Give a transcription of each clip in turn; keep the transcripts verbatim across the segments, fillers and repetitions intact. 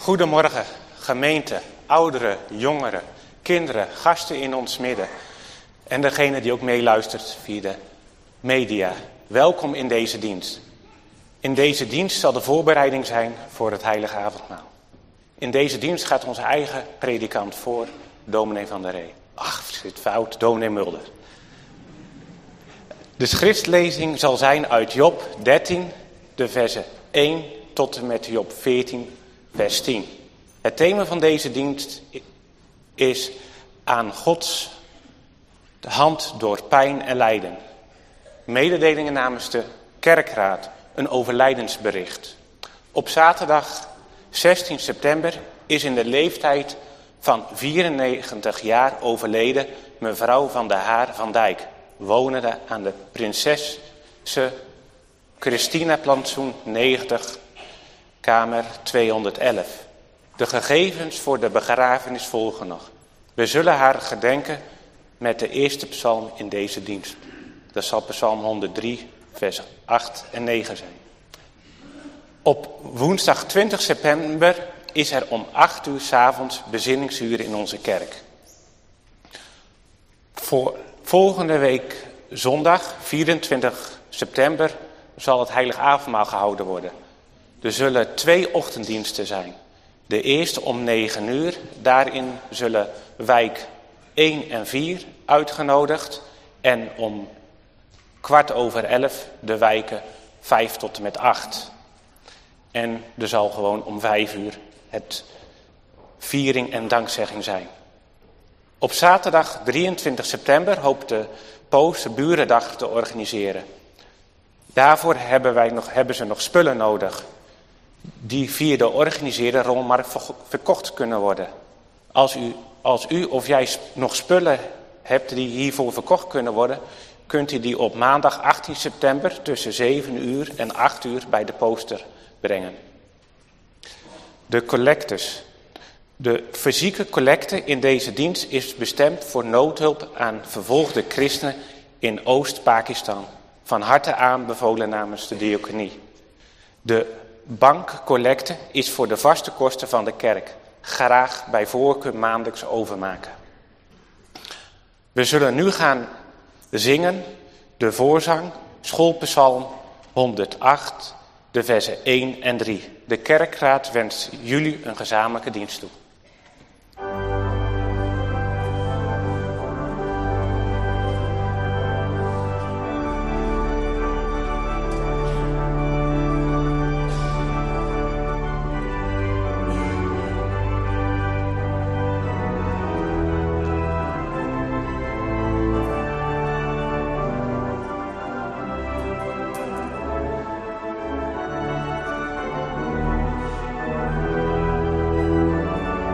Goedemorgen, gemeente, ouderen, jongeren, kinderen, gasten in ons midden. En degene die ook meeluistert via de media. Welkom in deze dienst. In deze dienst zal de voorbereiding zijn voor het heilige avondmaal. In deze dienst gaat onze eigen predikant voor, dominee Van der Ree. Ach, zit fout, dominee Mulder. De schriftlezing zal zijn uit Job dertien, de versen één tot en met Job veertien, vers tien. Het thema van deze dienst is aan Gods hand door pijn en lijden. Mededelingen namens de kerkraad, een overlijdensbericht. Op zaterdag zestien september is in de leeftijd van vierennegentig jaar overleden mevrouw Van der Haar van Dijk, wonende aan de Prinsesse Christina Plantsoen negentig, kamer tweehonderdelf. De gegevens voor de begrafenis volgen nog. We zullen haar gedenken met de eerste psalm in deze dienst. Dat zal psalm honderddrie, vers acht en negen zijn. Op woensdag twintig september is er om acht uur 's avonds bezinningsuur in onze kerk. Voor volgende week zondag vierentwintig september zal het heilig avondmaal gehouden worden. Er zullen twee ochtenddiensten zijn. De eerste om negen uur. Daarin zullen wijk één en vier uitgenodigd. En om kwart over elf de wijken vijf tot en met acht. En er zal gewoon om vijf uur het viering en dankzegging zijn. Op zaterdag drieëntwintig september hoopt de Poos de Burendag te organiseren. Daarvoor hebben, wij nog, hebben ze nog spullen nodig. Die via de organiseerde rommelmarkt verkocht kunnen worden. Als u, als u of jij nog spullen hebt die hiervoor verkocht kunnen worden, kunt u die op maandag achttien september tussen zeven uur en acht uur bij de poster brengen. De collectes. De fysieke collecte in deze dienst is bestemd voor noodhulp aan vervolgde christenen in Oost-Pakistan. Van harte aanbevolen namens de diaconie. De bankcollecte is voor de vaste kosten van de kerk. Graag bij voorkeur maandelijks overmaken. We zullen nu gaan zingen de voorzang, schoolpsalm honderdacht, de versen één en drie. De kerkraad wenst jullie een gezamenlijke dienst toe. Thank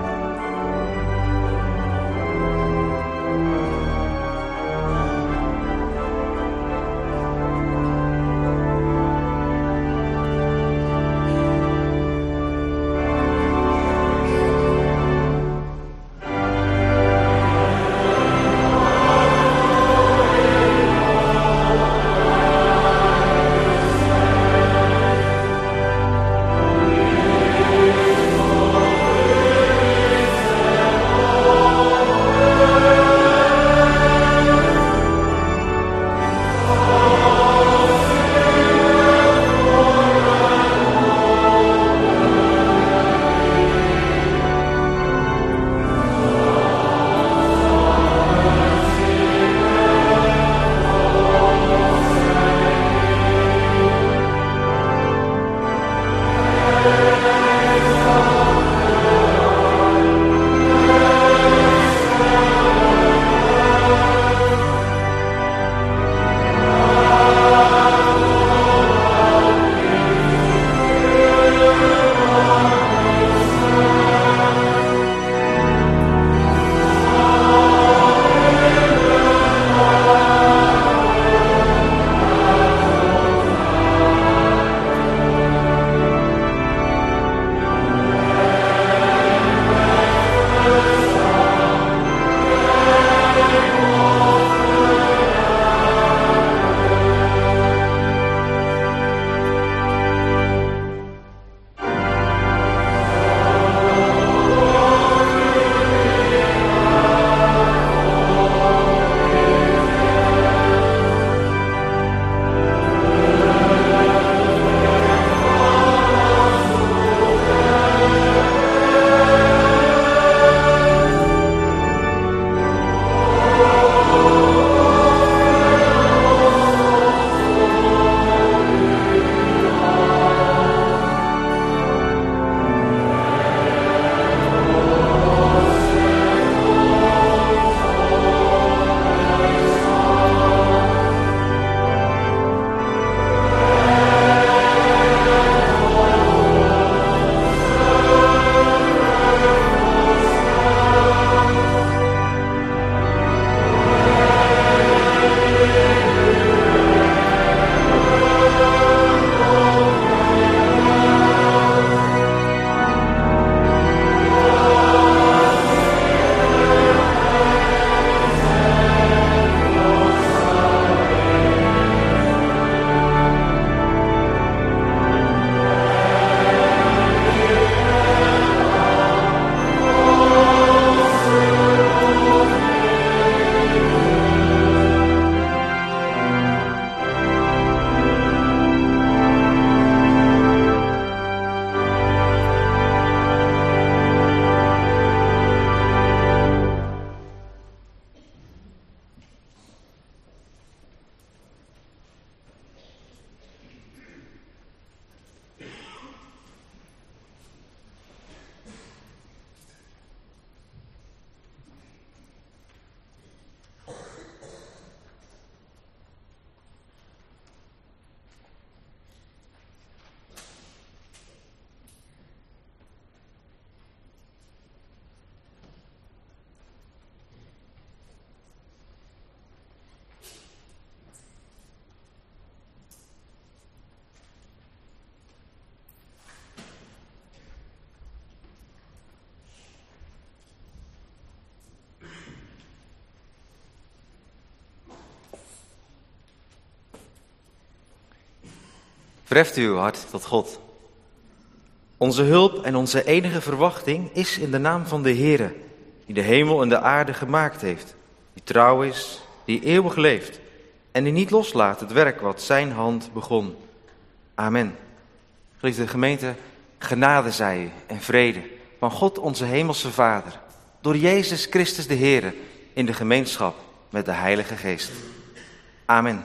Verheft uw hart tot God. Onze hulp en onze enige verwachting is in de naam van de Heere, die de hemel en de aarde gemaakt heeft, die trouw is, die eeuwig leeft en die niet loslaat het werk wat zijn hand begon. Amen. Geliefde gemeente, genade zij u en vrede van God onze hemelse Vader, door Jezus Christus de Heere, in de gemeenschap met de Heilige Geest. Amen.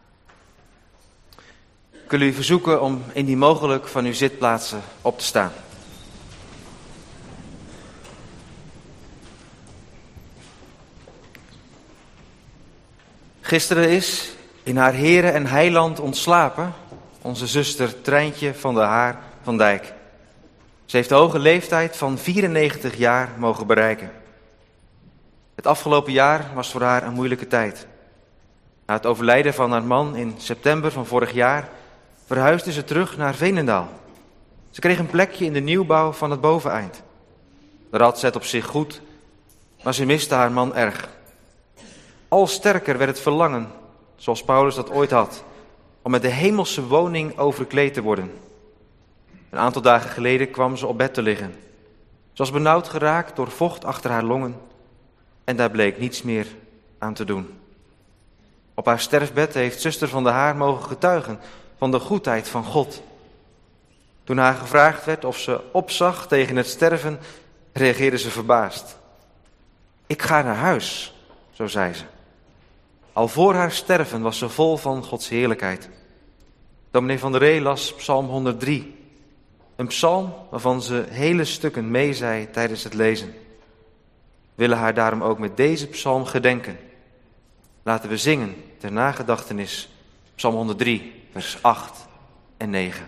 Ik wil u verzoeken om indien mogelijk van uw zitplaatsen op te staan. Gisteren is in haar Heere en Heiland ontslapen onze zuster Treintje van der Haar van Dijk. Ze heeft de hoge leeftijd van vierennegentig jaar mogen bereiken. Het afgelopen jaar was voor haar een moeilijke tijd. Na het overlijden van haar man in september van vorig jaar verhuisde ze terug naar Veenendaal. Ze kreeg een plekje in de nieuwbouw van het boveneind. Daar had ze het op zich goed, maar ze miste haar man erg. Al sterker werd het verlangen, zoals Paulus dat ooit had, om met de hemelse woning overkleed te worden. Een aantal dagen geleden kwam ze op bed te liggen. Ze was benauwd geraakt door vocht achter haar longen en daar bleek niets meer aan te doen. Op haar sterfbed heeft zuster van der Haar mogen getuigen van de goedheid van God. Toen haar gevraagd werd of ze opzag tegen het sterven, reageerde ze verbaasd. Ik ga naar huis, zo zei ze. Al voor haar sterven was ze vol van Gods heerlijkheid. Dominee van der Ree las Psalm honderddrie. Een psalm waarvan ze hele stukken meezei tijdens het lezen. We willen haar daarom ook met deze psalm gedenken. Laten we zingen ter nagedachtenis Psalm honderddrie, vers acht en negen.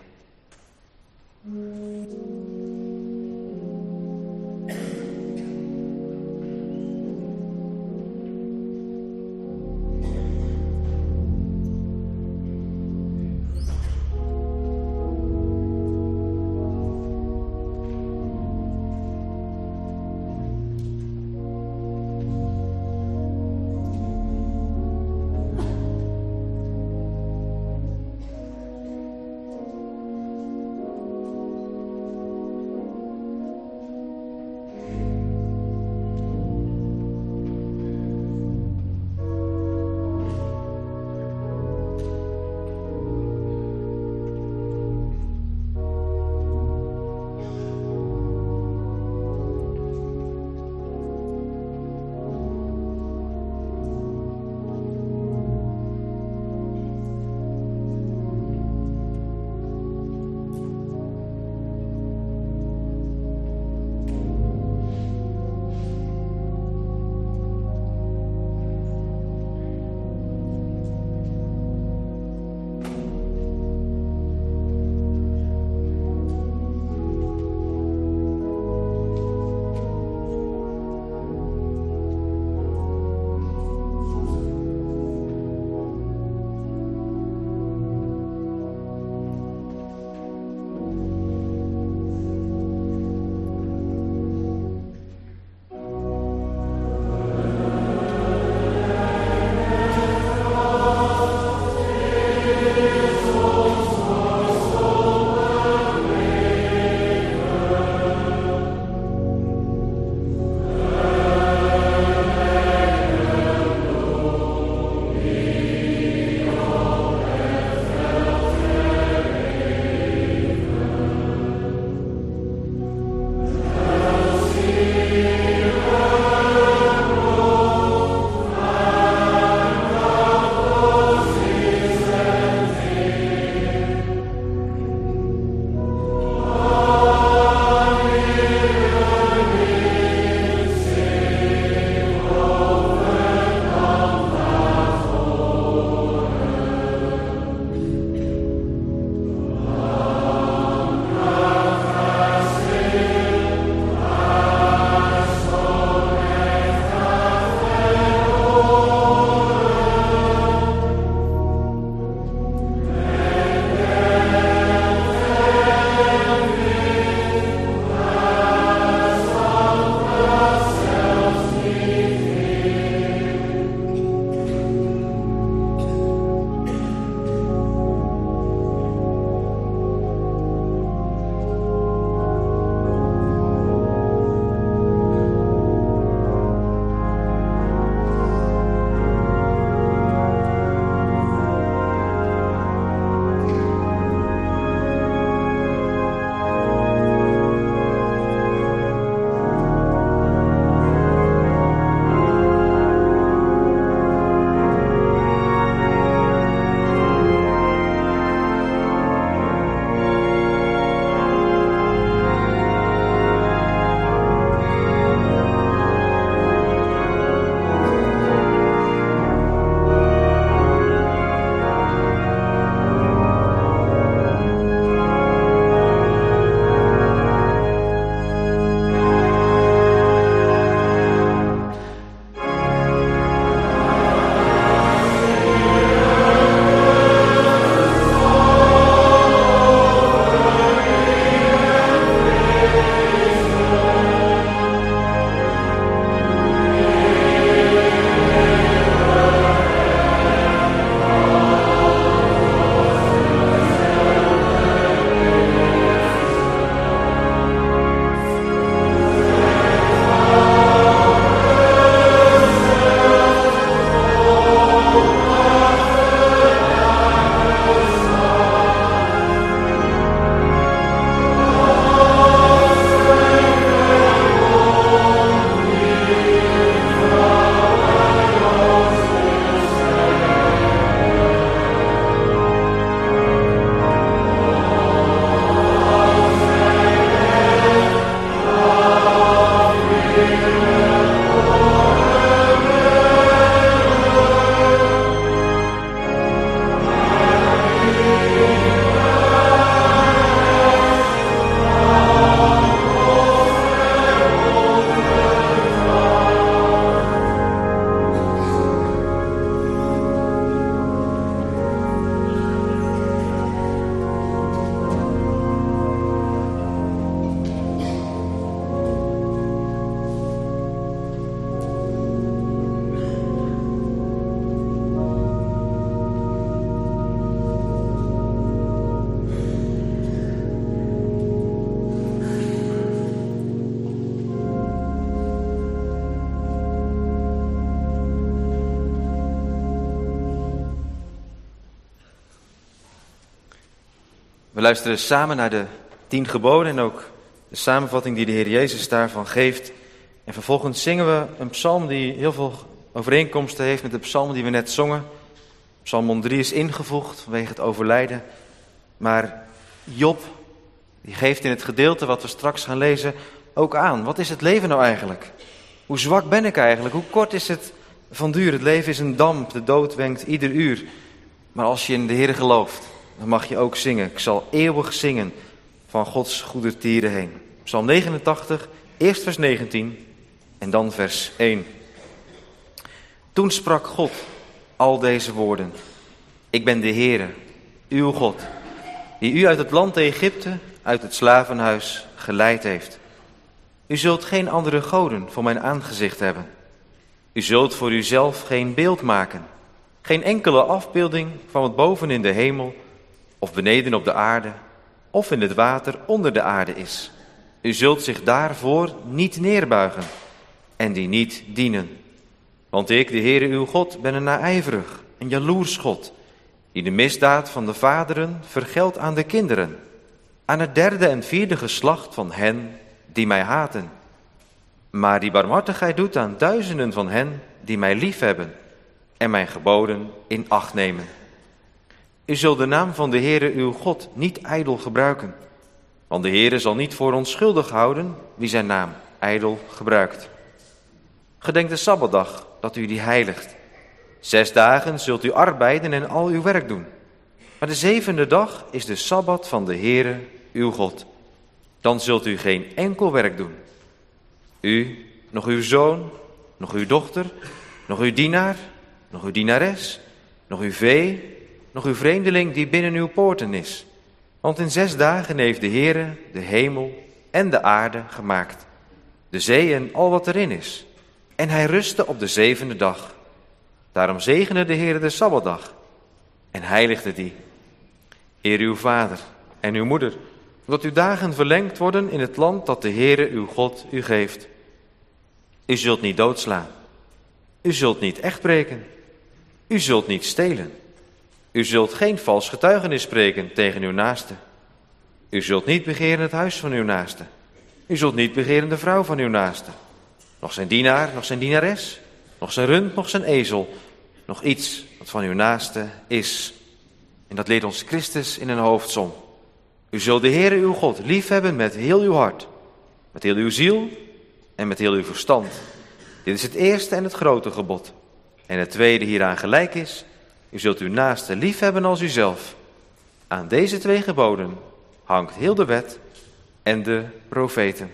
We luisteren samen naar de tien geboden en ook de samenvatting die de Heer Jezus daarvan geeft. En vervolgens zingen we een psalm die heel veel overeenkomsten heeft met de psalm die we net zongen. Psalm honderd drie is ingevoegd vanwege het overlijden. Maar Job, die geeft in het gedeelte wat we straks gaan lezen ook aan. Wat is het leven nou eigenlijk? Hoe zwak ben ik eigenlijk? Hoe kort is het van duur? Het leven is een damp, de dood wenkt ieder uur. Maar als je in de Heer gelooft, dan mag je ook zingen. Ik zal eeuwig zingen van Gods goedertieren heen. Psalm negenentachtig, eerst vers negentien en dan vers één. Toen sprak God al deze woorden. Ik ben de Heere, uw God, die u uit het land Egypte, uit het slavenhuis, geleid heeft. U zult geen andere goden voor mijn aangezicht hebben. U zult voor uzelf geen beeld maken, geen enkele afbeelding van wat boven in de hemel, of beneden op de aarde, of in het water onder de aarde is. U zult zich daarvoor niet neerbuigen en die niet dienen. Want ik, de Heere uw God, ben een naijverig, een jaloers God, die de misdaad van de vaderen vergeldt aan de kinderen, aan het derde en vierde geslacht van hen die mij haten. Maar die barmhartigheid doet aan duizenden van hen die mij liefhebben en mijn geboden in acht nemen. U zult de naam van de Heere uw God niet ijdel gebruiken, want de Heere zal niet voor onschuldig houden wie zijn naam ijdel gebruikt. Gedenk de Sabbatdag, dat u die heiligt. Zes dagen zult u arbeiden en al uw werk doen. Maar de zevende dag is de Sabbat van de Heere uw God. Dan zult u geen enkel werk doen. U, nog uw zoon, nog uw dochter, nog uw dienaar, nog uw dienares, nog uw vee, nog uw vreemdeling die binnen uw poorten is. Want in zes dagen heeft de Heere de hemel en de aarde gemaakt, de zee en al wat erin is. En hij rustte op de zevende dag. Daarom zegende de Heere de Sabbatdag en heiligde die. Eer uw vader en uw moeder, omdat uw dagen verlengd worden in het land dat de Heere uw God u geeft. U zult niet doodslaan. U zult niet echtbreken. U zult niet stelen. U zult geen vals getuigenis spreken tegen uw naaste. U zult niet begeren het huis van uw naaste. U zult niet begeren de vrouw van uw naaste. Nog zijn dienaar, nog zijn dienares, nog zijn rund, nog zijn ezel, nog iets wat van uw naaste is. En dat leert ons Christus in een hoofdsom. U zult de Heere uw God liefhebben met heel uw hart, met heel uw ziel en met heel uw verstand. Dit is het eerste en het grote gebod. En het tweede hieraan gelijk is, u zult uw naaste liefhebben als uzelf. Aan deze twee geboden hangt heel de wet en de profeten.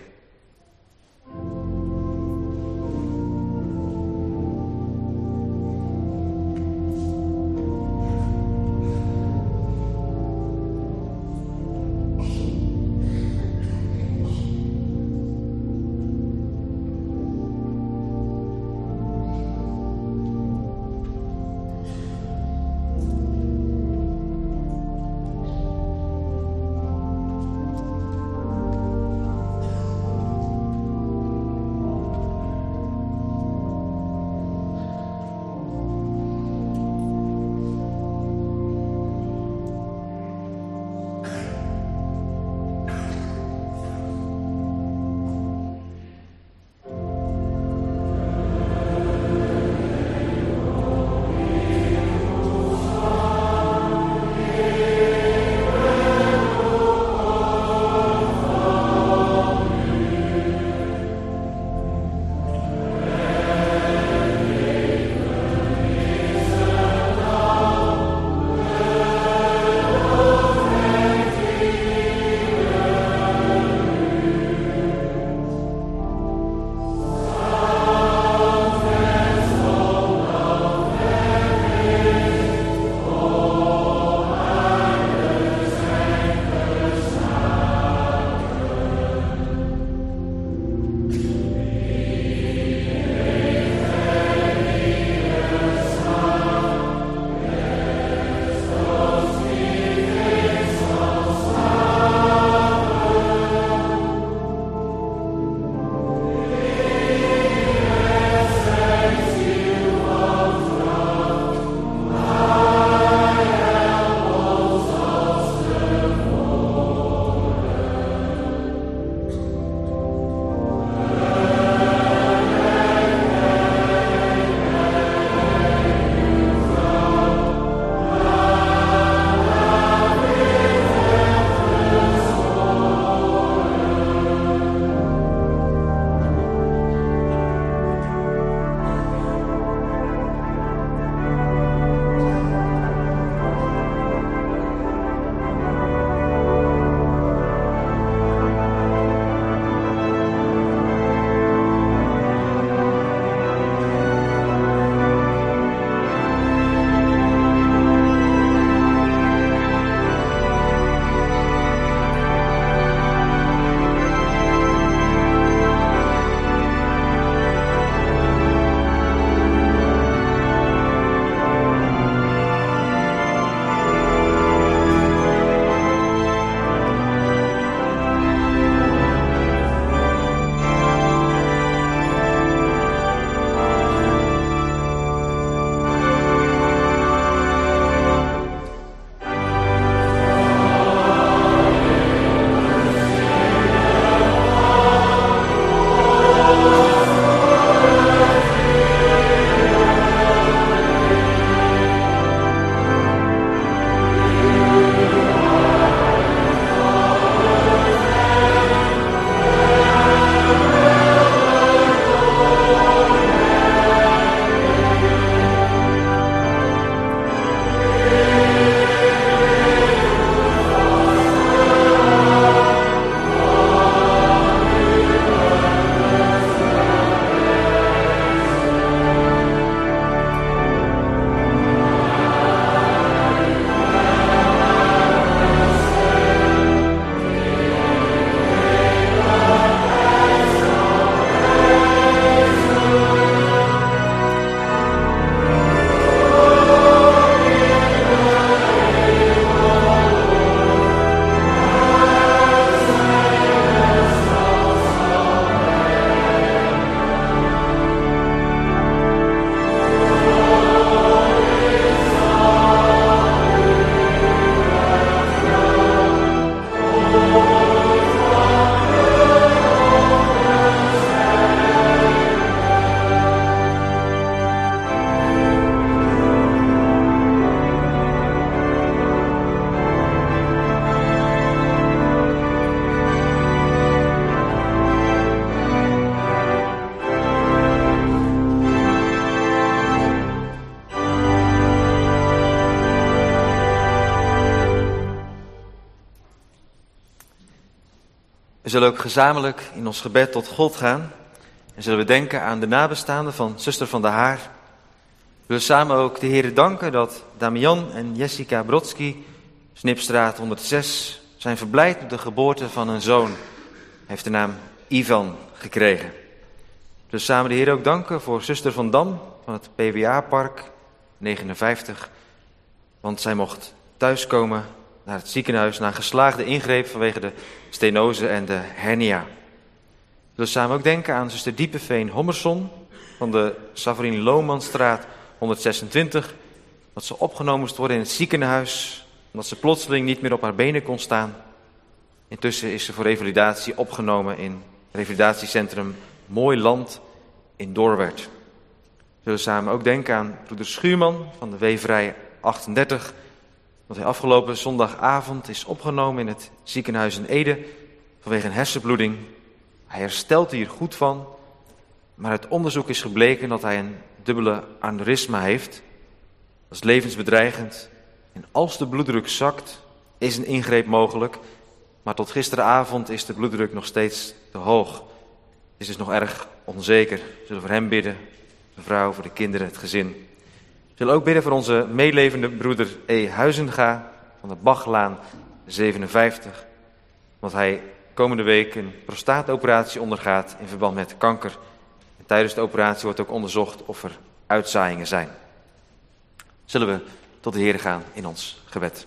zullen ook gezamenlijk in ons gebed tot God gaan en zullen we denken aan de nabestaanden van zuster van der Haar. We willen samen ook de Heere danken dat Damian en Jessica Brodsky, Snipstraat honderdzes, zijn verblijd met de geboorte van een zoon. Hij heeft de naam Ivan gekregen. We willen samen de Heer ook danken voor zuster Van Dam van het P W A-park negenenvijftig. Want zij mocht thuiskomen naar het ziekenhuis na een geslaagde ingreep vanwege de stenose en de hernia. We willen samen ook denken aan zuster Diepeveen Hommerson van de Saverien Loonmanstraat honderdzesentwintig. Dat ze opgenomen moest worden in het ziekenhuis omdat ze plotseling niet meer op haar benen kon staan. Intussen is ze voor revalidatie opgenomen in het revalidatiecentrum Mooi Land in Doorwerth. We zullen samen ook denken aan broeder Schuurman van de Weverij achtendertig. Dat hij afgelopen zondagavond is opgenomen in het ziekenhuis in Ede vanwege een hersenbloeding. Hij herstelt hier goed van, maar uit onderzoek is gebleken dat hij een dubbele aneurysma heeft. Dat is levensbedreigend. En als de bloeddruk zakt, is een ingreep mogelijk. Maar tot gisteravond is de bloeddruk nog steeds te hoog. Het is dus nog erg onzeker. We zullen voor hem bidden, de vrouw, voor de kinderen, het gezin. We zullen ook bidden voor onze meelevende broeder E. Huizenga van de Bachlaan zevenenvijftig. Want hij komende week een prostaatoperatie ondergaat in verband met kanker. En tijdens de operatie wordt ook onderzocht of er uitzaaiingen zijn. Zullen we tot de Heer gaan in ons gebed.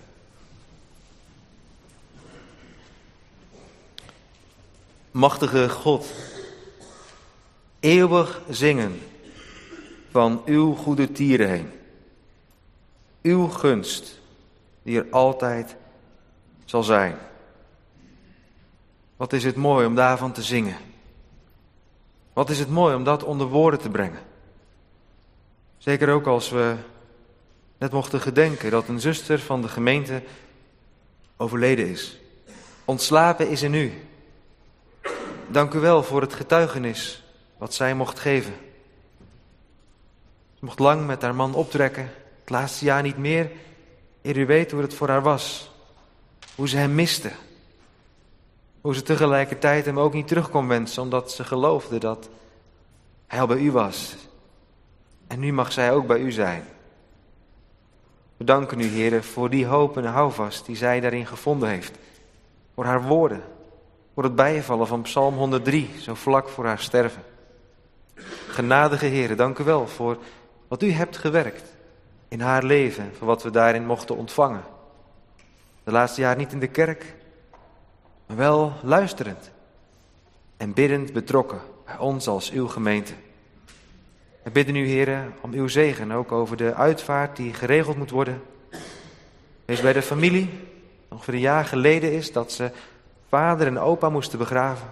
Machtige God, eeuwig zingen van uw goede tieren heen. Uw gunst die er altijd zal zijn. Wat is het mooi om daarvan te zingen. Wat is het mooi om dat onder woorden te brengen. Zeker ook als we net mochten gedenken dat een zuster van de gemeente overleden is. Ontslapen is in u. Dank u wel voor het getuigenis wat zij mocht geven. Ze mocht lang met haar man optrekken, het laatste jaar niet meer, eer u weet hoe het voor haar was. Hoe ze hem miste. Hoe ze tegelijkertijd hem ook niet terug kon wensen, omdat ze geloofde dat hij al bij u was. En nu mag zij ook bij u zijn. We danken u, Heer, voor die hoop en houvast die zij daarin gevonden heeft. Voor haar woorden. Voor het bijvallen van Psalm honderddrie, zo vlak voor haar sterven. Genadige Heer, dank u wel voor wat u hebt gewerkt in haar leven. Voor wat we daarin mochten ontvangen. De laatste jaar niet in de kerk, maar wel luisterend. En biddend betrokken bij ons als uw gemeente. We bidden u, Heer, om uw zegen, ook over de uitvaart die geregeld moet worden. Wees bij de familie, ongeveer een jaar geleden is dat ze vader en opa moesten begraven.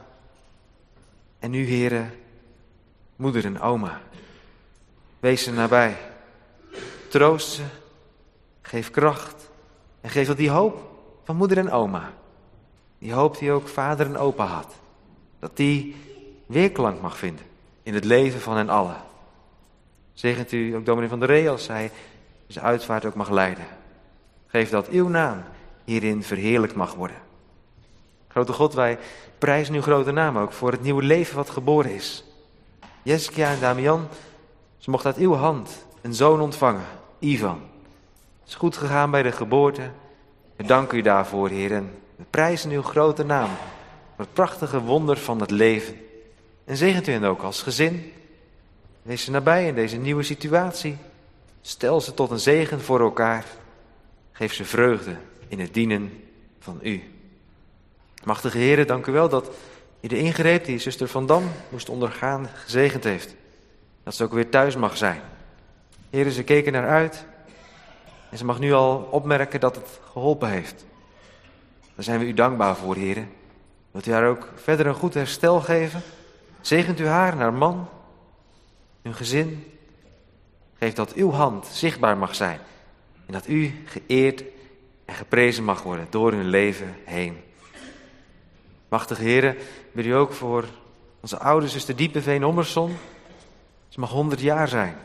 En nu, Heer, moeder en oma. Wees ze nabij. Troost ze, geef kracht en geef dat die hoop van moeder en oma. Die hoop die ook vader en opa had. Dat die weerklank mag vinden in het leven van hen allen. Zegent u ook dominee van der Ree als hij zijn uitvaart ook mag leiden. Geef dat uw naam hierin verheerlijkt mag worden. Grote God, wij prijzen uw grote naam ook voor het nieuwe leven wat geboren is. Jessica en Damian, ze mochten uit uw hand een zoon ontvangen, Ivan. Het is goed gegaan bij de geboorte. We danken u daarvoor, Heer, en we prijzen uw grote naam voor het prachtige wonder van het leven. En zegent u hen ook als gezin. Wees ze nabij in deze nieuwe situatie. Stel ze tot een zegen voor elkaar. Geef ze vreugde in het dienen van u. Machtige Heer, dank u wel dat u de ingreep die zuster Van Dam moest ondergaan gezegend heeft. Dat ze ook weer thuis mag zijn. Heer, ze keken naar uit. En ze mag nu al opmerken dat het geholpen heeft. Daar zijn we u dankbaar voor, Heer. Wilt u haar ook verder een goed herstel geven? Zegent u haar en haar man, hun gezin. Geef dat uw hand zichtbaar mag zijn. En dat u geëerd en geprezen mag worden door hun leven heen. Machtige Heer, bid u ook voor onze oude zuster Diepeveen Hommerson. Ze mag honderd jaar zijn.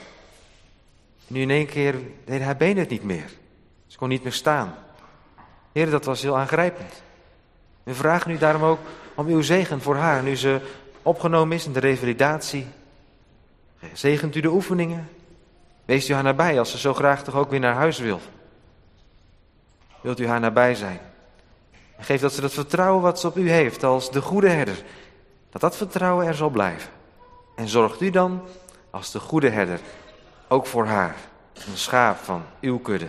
Nu in één keer deed haar benen het niet meer. Ze kon niet meer staan. Heer, dat was heel aangrijpend. We vragen u daarom ook om uw zegen voor haar, nu ze opgenomen is in de revalidatie. Zegent u de oefeningen. Wees u haar nabij als ze zo graag toch ook weer naar huis wil. Wilt u haar nabij zijn. En geef dat ze dat vertrouwen wat ze op u heeft als de goede herder, dat dat vertrouwen er zal blijven. En zorgt u dan als de goede herder ook voor haar, een schaap van uw kudde.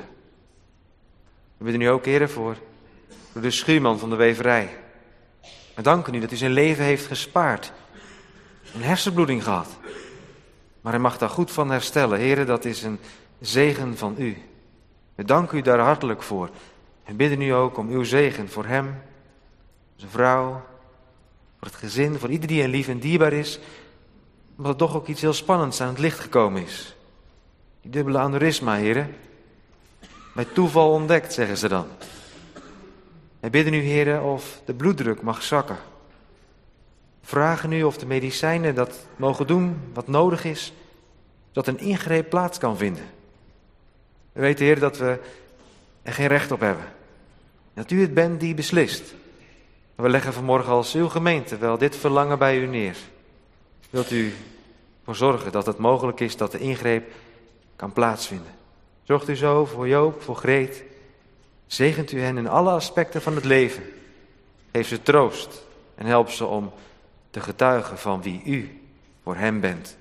We bidden u ook, Heer, voor, voor de schuurman van de weverij. We danken u dat u zijn leven heeft gespaard. Een hersenbloeding gehad. Maar hij mag daar goed van herstellen. Heer, dat is een zegen van u. We danken u daar hartelijk voor. En bidden u ook om uw zegen voor hem, zijn vrouw, voor het gezin, voor ieder die een lief en dierbaar is. Omdat er toch ook iets heel spannends aan het licht gekomen is. Die dubbele aneurysma, Heer. Bij toeval ontdekt, zeggen ze dan. Wij bidden u, Heer, of de bloeddruk mag zakken. Vragen u of de medicijnen dat mogen doen wat nodig is, zodat een ingreep plaats kan vinden. We weten, Heer, dat we er geen recht op hebben. Dat u het bent die beslist. We leggen vanmorgen als uw gemeente wel dit verlangen bij u neer. Wilt u ervoor zorgen dat het mogelijk is dat de ingreep kan plaatsvinden. Zorgt u zo voor Joop, voor Greet. Zegent u hen in alle aspecten van het leven. Geef ze troost en help ze om te getuigen van wie u voor hem bent.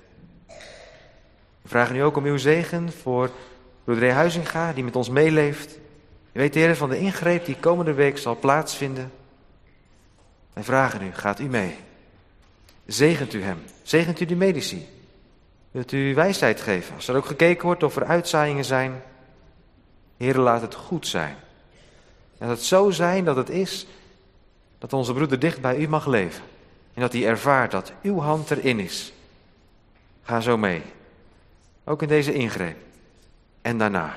We vragen u ook om uw zegen voor broeder Huizinga, die met ons meeleeft. U weet, Heer, van de ingreep die komende week zal plaatsvinden. Wij vragen u, gaat u mee. Zegent u hem. Zegent u de medici. Wilt u wijsheid geven? Als er ook gekeken wordt of er uitzaaiingen zijn. Heer, laat het goed zijn. En dat het zo zijn dat het is dat onze broeder dicht bij u mag leven. En dat hij ervaart dat uw hand erin is. Ga zo mee. Ook in deze ingreep. En daarna.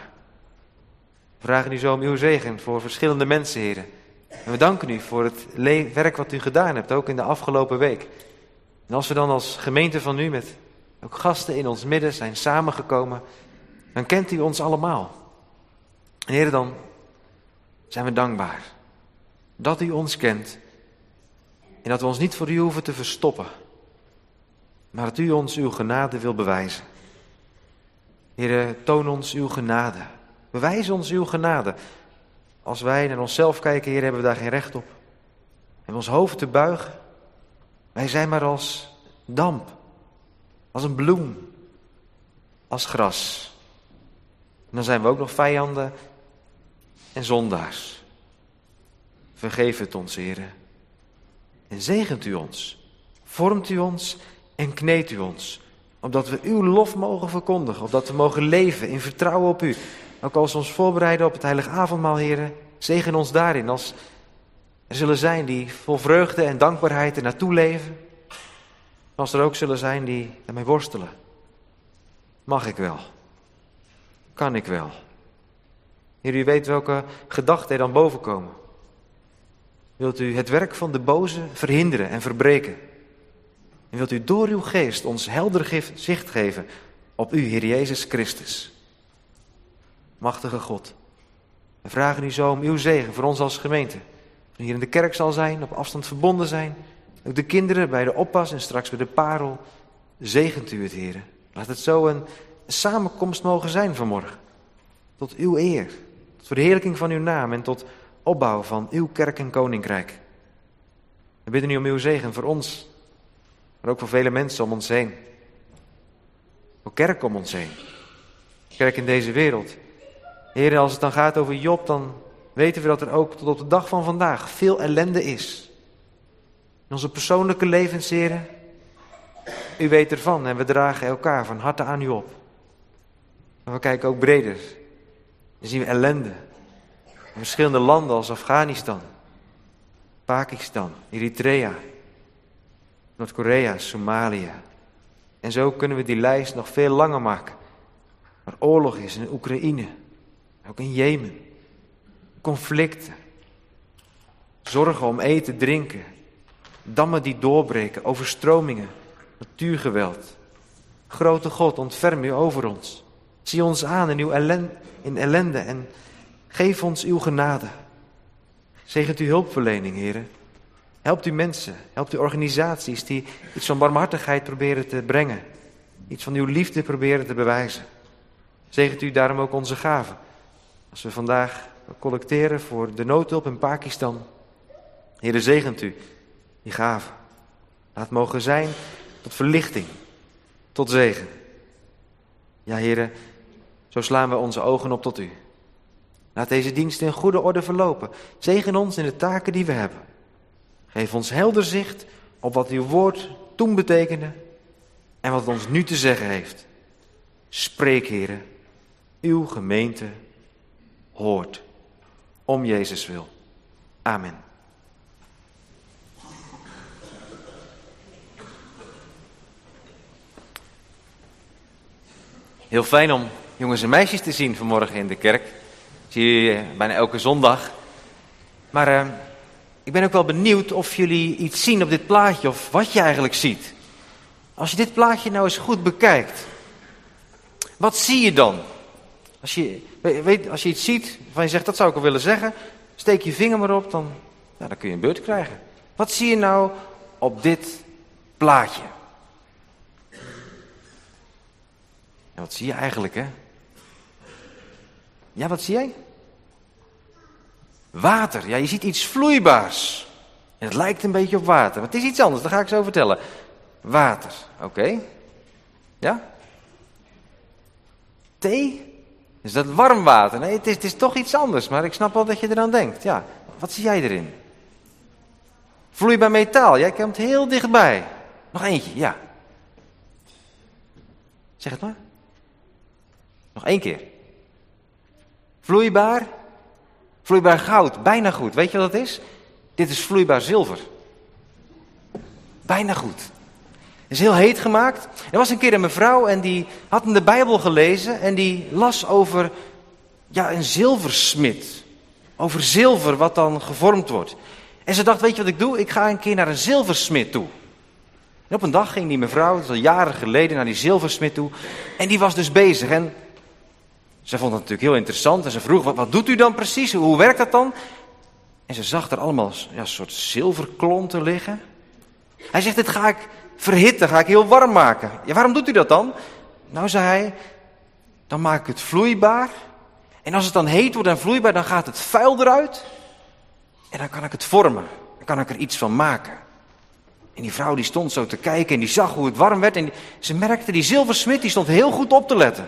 We vragen u zo om uw zegen voor verschillende mensen, heren. En we danken u voor het le- werk wat u gedaan hebt, ook in de afgelopen week. En als we dan als gemeente van u met ook gasten in ons midden zijn samengekomen, dan kent u ons allemaal. En heren, dan zijn we dankbaar dat u ons kent en dat we ons niet voor u hoeven te verstoppen, maar dat u ons uw genade wil bewijzen. Heren, toon ons uw genade. Bewijs ons uw genade. Als wij naar onszelf kijken, Heer, hebben we daar geen recht op. En ons hoofd te buigen. Wij zijn maar als damp. Als een bloem. Als gras. En dan zijn we ook nog vijanden en zondaars. Vergeef het ons, Heer. En zegent u ons. Vormt u ons en kneedt u ons. Opdat we uw lof mogen verkondigen. Opdat we mogen leven in vertrouwen op u. Ook als we ons voorbereiden op het heilige avondmaal, Heer, zegen ons daarin. Als er zullen zijn die vol vreugde en dankbaarheid er naartoe leven. Als er ook zullen zijn die ermee worstelen. Mag ik wel? Kan ik wel? Heer, u weet welke gedachten er dan boven komen. Wilt u het werk van de boze verhinderen en verbreken? En wilt u door uw geest ons helder zicht geven op u, Heer Jezus Christus? Machtige God, we vragen u zo om uw zegen voor ons als gemeente. Die hier in de kerk zal zijn, op afstand verbonden zijn. Ook de kinderen bij de oppas en straks bij de parel. Zegent u het, Heer. Laat het zo een samenkomst mogen zijn vanmorgen. Tot uw eer, tot verheerlijking van uw naam en tot opbouw van uw kerk en koninkrijk. We bidden u om uw zegen voor ons, maar ook voor vele mensen om ons heen. Voor kerk om ons heen. Kerk in deze wereld. Heer, als het dan gaat over Job, dan weten we dat er ook tot op de dag van vandaag veel ellende is. In onze persoonlijke levens, Heer, u weet ervan en we dragen elkaar van harte aan u op. Maar we kijken ook breder. Dan zien we ellende. In verschillende landen als Afghanistan, Pakistan, Eritrea, Noord-Korea, Somalië. En zo kunnen we die lijst nog veel langer maken. Waar oorlog is in Oekraïne, ook in Jemen. Conflicten, zorgen om eten, drinken, dammen die doorbreken, overstromingen, natuurgeweld. Grote God, ontferm u over ons. Zie ons aan in uw ellende, in ellende en geef ons uw genade. Zegent uw hulpverlening, Heer. Helpt u mensen, helpt u organisaties die iets van barmhartigheid proberen te brengen. Iets van uw liefde proberen te bewijzen. Zegent u daarom ook onze gaven. Als we vandaag collecteren voor de noodhulp in Pakistan. Heere, zegent u die gaven. Laat het mogen zijn tot verlichting, tot zegen. Ja, Heere, zo slaan we onze ogen op tot u. Laat deze dienst in goede orde verlopen. Zegen ons in de taken die we hebben. Geef ons helder zicht op wat uw woord toen betekende en wat het ons nu te zeggen heeft. Spreek, Heere, uw gemeente hoort. Om Jezus wil. Amen. Heel fijn om jongens en meisjes te zien vanmorgen in de kerk. Ik zie jullie bijna elke zondag. Maar uh, ik ben ook wel benieuwd of jullie iets zien op dit plaatje of wat je eigenlijk ziet. Als je dit plaatje nou eens goed bekijkt. Wat zie je dan? Als je, weet, als je iets ziet waarvan je zegt, dat zou ik wel willen zeggen. Steek je vinger maar op, dan, ja, dan kun je een beurt krijgen. Wat zie je nou op dit plaatje? Ja, wat zie je eigenlijk, hè? Ja, wat zie jij? Water. Ja, je ziet iets vloeibaars. En het lijkt een beetje op water. Maar het is iets anders, dat ga ik zo vertellen. Water, oké. Okay. Ja? Thee? Is dat warm water? Nee, het is, het is toch iets anders, maar ik snap wel dat je eraan denkt. Ja, wat zie jij erin? Vloeibaar metaal, jij komt heel dichtbij. Nog eentje, ja. Zeg het maar. Nog één keer. Vloeibaar. Vloeibaar goud, bijna goed. Weet je wat dat is? Dit is vloeibaar zilver. Bijna goed. Het is heel heet gemaakt. Er was een keer een mevrouw en die had in de Bijbel gelezen en die las over ja, een zilversmid. Over zilver wat dan gevormd wordt. En ze dacht, weet je wat ik doe? Ik ga een keer naar een zilversmid toe. En op een dag ging die mevrouw, dat is al jaren geleden, naar die zilversmid toe. En die was dus bezig. En ze vond het natuurlijk heel interessant. En ze vroeg, wat, wat doet u dan precies? Hoe werkt dat dan? En ze zag er allemaal ja, een soort zilverklonten liggen. Hij zegt, dit ga ik verhitten, ga ik heel warm maken. Ja, waarom doet u dat dan? Nou, zei hij, dan maak ik het vloeibaar. En als het dan heet wordt en vloeibaar, dan gaat het vuil eruit. En dan kan ik het vormen. Dan kan ik er iets van maken. En die vrouw die stond zo te kijken en die zag hoe het warm werd. En die, ze merkte, die zilversmid die stond heel goed op te letten.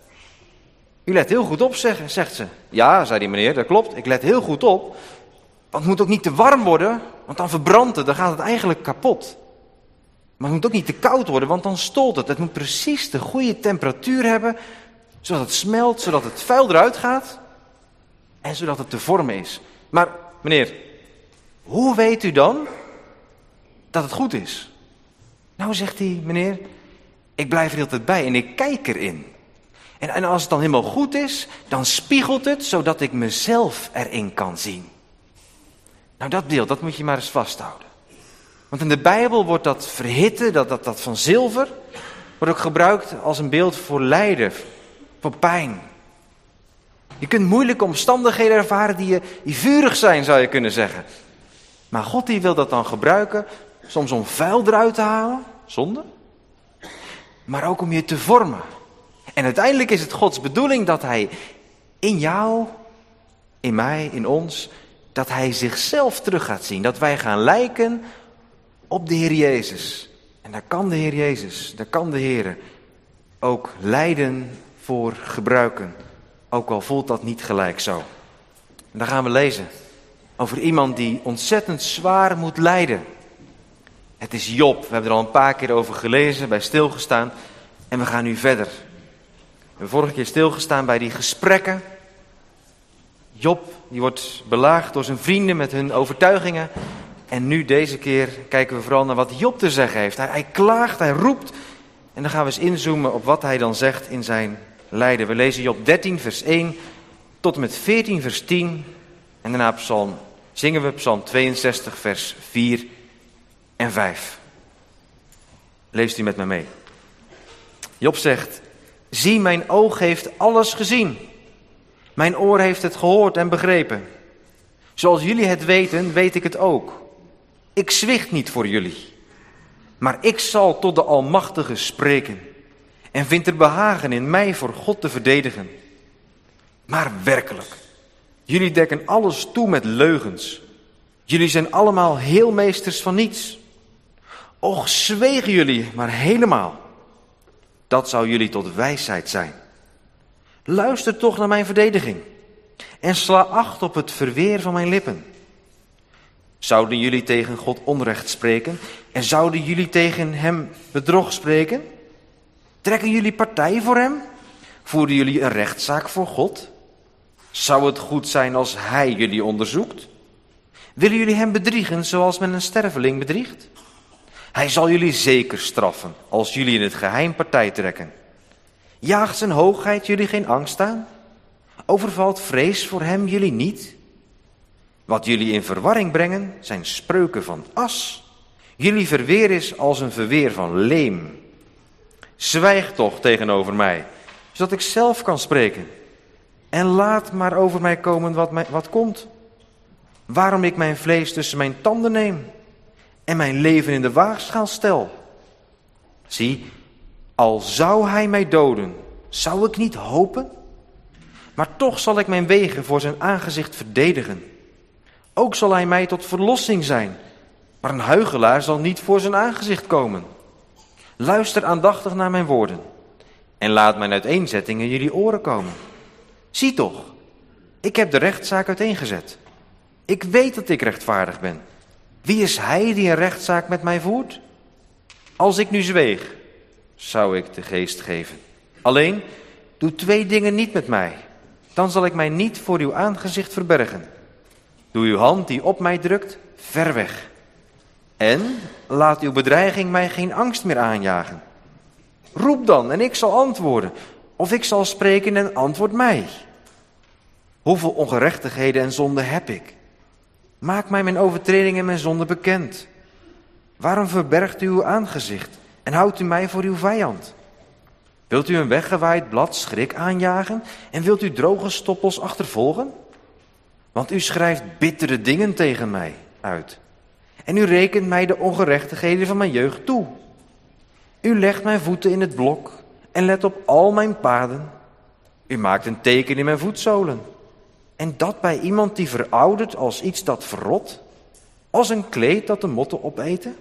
U let heel goed op, zeg, zegt ze. Ja, zei die meneer, dat klopt. Ik let heel goed op. Want het moet ook niet te warm worden, want dan verbrandt het. Dan gaat het eigenlijk kapot. Maar het moet ook niet te koud worden, want dan stolt het. Het moet precies de goede temperatuur hebben, zodat het smelt, zodat het vuil eruit gaat. En zodat het te vormen is. Maar meneer, hoe weet u dan dat het goed is? Nou, zegt die meneer, ik blijf er altijd bij en ik kijk erin. En, en als het dan helemaal goed is, dan spiegelt het, zodat ik mezelf erin kan zien. Nou, dat beeld, dat moet je maar eens vasthouden. Want in de Bijbel wordt dat verhitten, dat, dat, dat van zilver, wordt ook gebruikt als een beeld voor lijden, voor pijn. Je kunt moeilijke omstandigheden ervaren die, die vurig zijn, zou je kunnen zeggen. Maar God die wil dat dan gebruiken, soms om vuil eruit te halen, zonde, maar ook om je te vormen. En uiteindelijk is het Gods bedoeling dat hij in jou, in mij, in ons, dat hij zichzelf terug gaat zien. Dat wij gaan lijken op de Heer Jezus. En daar kan de Heer Jezus, daar kan de Heer ook lijden voor gebruiken. Ook al voelt dat niet gelijk zo. En daar gaan we lezen over iemand die ontzettend zwaar moet lijden. Het is Job. We hebben er al een paar keer over gelezen, bij stilgestaan. En we gaan nu verder. We hebben vorige keer stilgestaan bij die gesprekken. Job, die wordt belaagd door zijn vrienden met hun overtuigingen. En nu deze keer kijken we vooral naar wat Job te zeggen heeft. Hij, hij klaagt, hij roept. En dan gaan we eens inzoomen op wat hij dan zegt in zijn lijden. We lezen Job dertien vers één tot en met veertien vers tien. En daarna psalm, zingen we psalm tweeënzestig vers vier en vijf. Leest u met me mee. Job zegt, zie, mijn oog heeft alles gezien. Mijn oor heeft het gehoord en begrepen. Zoals jullie het weten, weet ik het ook. Ik zwicht niet voor jullie, maar ik zal tot de Almachtige spreken en vind er behagen in mij voor God te verdedigen. Maar werkelijk, jullie dekken alles toe met leugens. Jullie zijn allemaal heelmeesters van niets. Och, zwegen jullie maar helemaal. Dat zou jullie tot wijsheid zijn. Luister toch naar mijn verdediging en sla acht op het verweer van mijn lippen. Zouden jullie tegen God onrecht spreken en zouden jullie tegen hem bedrog spreken? Trekken jullie partij voor hem? Voeren jullie een rechtszaak voor God? Zou het goed zijn als hij jullie onderzoekt? Willen jullie hem bedriegen zoals men een sterveling bedriegt? Hij zal jullie zeker straffen als jullie in het geheim partij trekken. Jaagt zijn hoogheid jullie geen angst aan? Overvalt vrees voor hem jullie niet? Wat jullie in verwarring brengen zijn spreuken van as. Jullie verweer is als een verweer van leem. Zwijg toch tegenover mij, zodat ik zelf kan spreken. En laat maar over mij komen wat, mij, wat komt. Waarom ik mijn vlees tussen mijn tanden neem en mijn leven in de waagschaal stel. Zie, al zou hij mij doden, zou ik niet hopen? Maar toch zal ik mijn wegen voor zijn aangezicht verdedigen. Ook zal hij mij tot verlossing zijn, maar een huichelaar zal niet voor zijn aangezicht komen. Luister aandachtig naar mijn woorden en laat mijn uiteenzettingen jullie oren komen. Zie toch, ik heb de rechtszaak uiteengezet. Ik weet dat ik rechtvaardig ben. Wie is hij die een rechtszaak met mij voert? Als ik nu zweeg, zou ik de geest geven. Alleen, doe twee dingen niet met mij. Dan zal ik mij niet voor uw aangezicht verbergen. Doe uw hand die op mij drukt, ver weg. En laat uw bedreiging mij geen angst meer aanjagen. Roep dan en ik zal antwoorden. Of ik zal spreken en antwoord mij. Hoeveel ongerechtigheden en zonden heb ik? Maak mij mijn overtredingen en mijn zonden bekend. Waarom verbergt u uw aangezicht en houdt u mij voor uw vijand? Wilt u een weggewaaid blad schrik aanjagen en wilt u droge stoppels achtervolgen? Want u schrijft bittere dingen tegen mij uit. En u rekent mij de ongerechtigheden van mijn jeugd toe. U legt mijn voeten in het blok en let op al mijn paden. U maakt een teken in mijn voetzolen. En dat bij iemand die veroudert als iets dat verrot, als een kleed dat de motten opeten?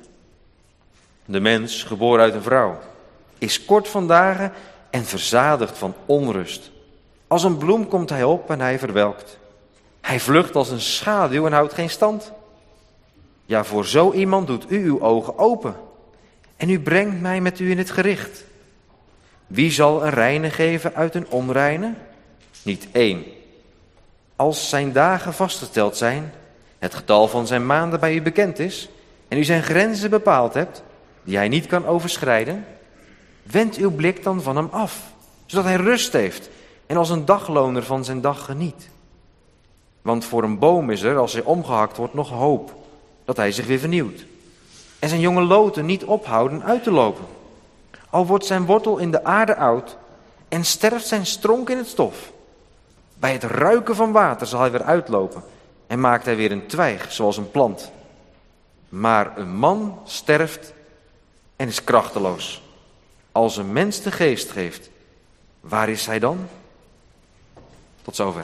De mens, geboren uit een vrouw, is kort van dagen en verzadigd van onrust. Als een bloem komt hij op en hij verwelkt. Hij vlucht als een schaduw en houdt geen stand. Ja, voor zo iemand doet u uw ogen open en u brengt mij met u in het gericht. Wie zal een reine geven uit een onreine? Niet één. Als zijn dagen vastgesteld zijn, het getal van zijn maanden bij u bekend is en u zijn grenzen bepaald hebt, die hij niet kan overschrijden, wend uw blik dan van hem af, zodat hij rust heeft en als een dagloner van zijn dag geniet. Want voor een boom is er, als hij omgehakt wordt, nog hoop, dat hij zich weer vernieuwt. En zijn jonge loten niet ophouden uit te lopen. Al wordt zijn wortel in de aarde oud en sterft zijn stronk in het stof. Bij het ruiken van water zal hij weer uitlopen en maakt hij weer een twijg, zoals een plant. Maar een man sterft en is krachteloos. Als een mens de geest geeft, waar is hij dan? Tot zover.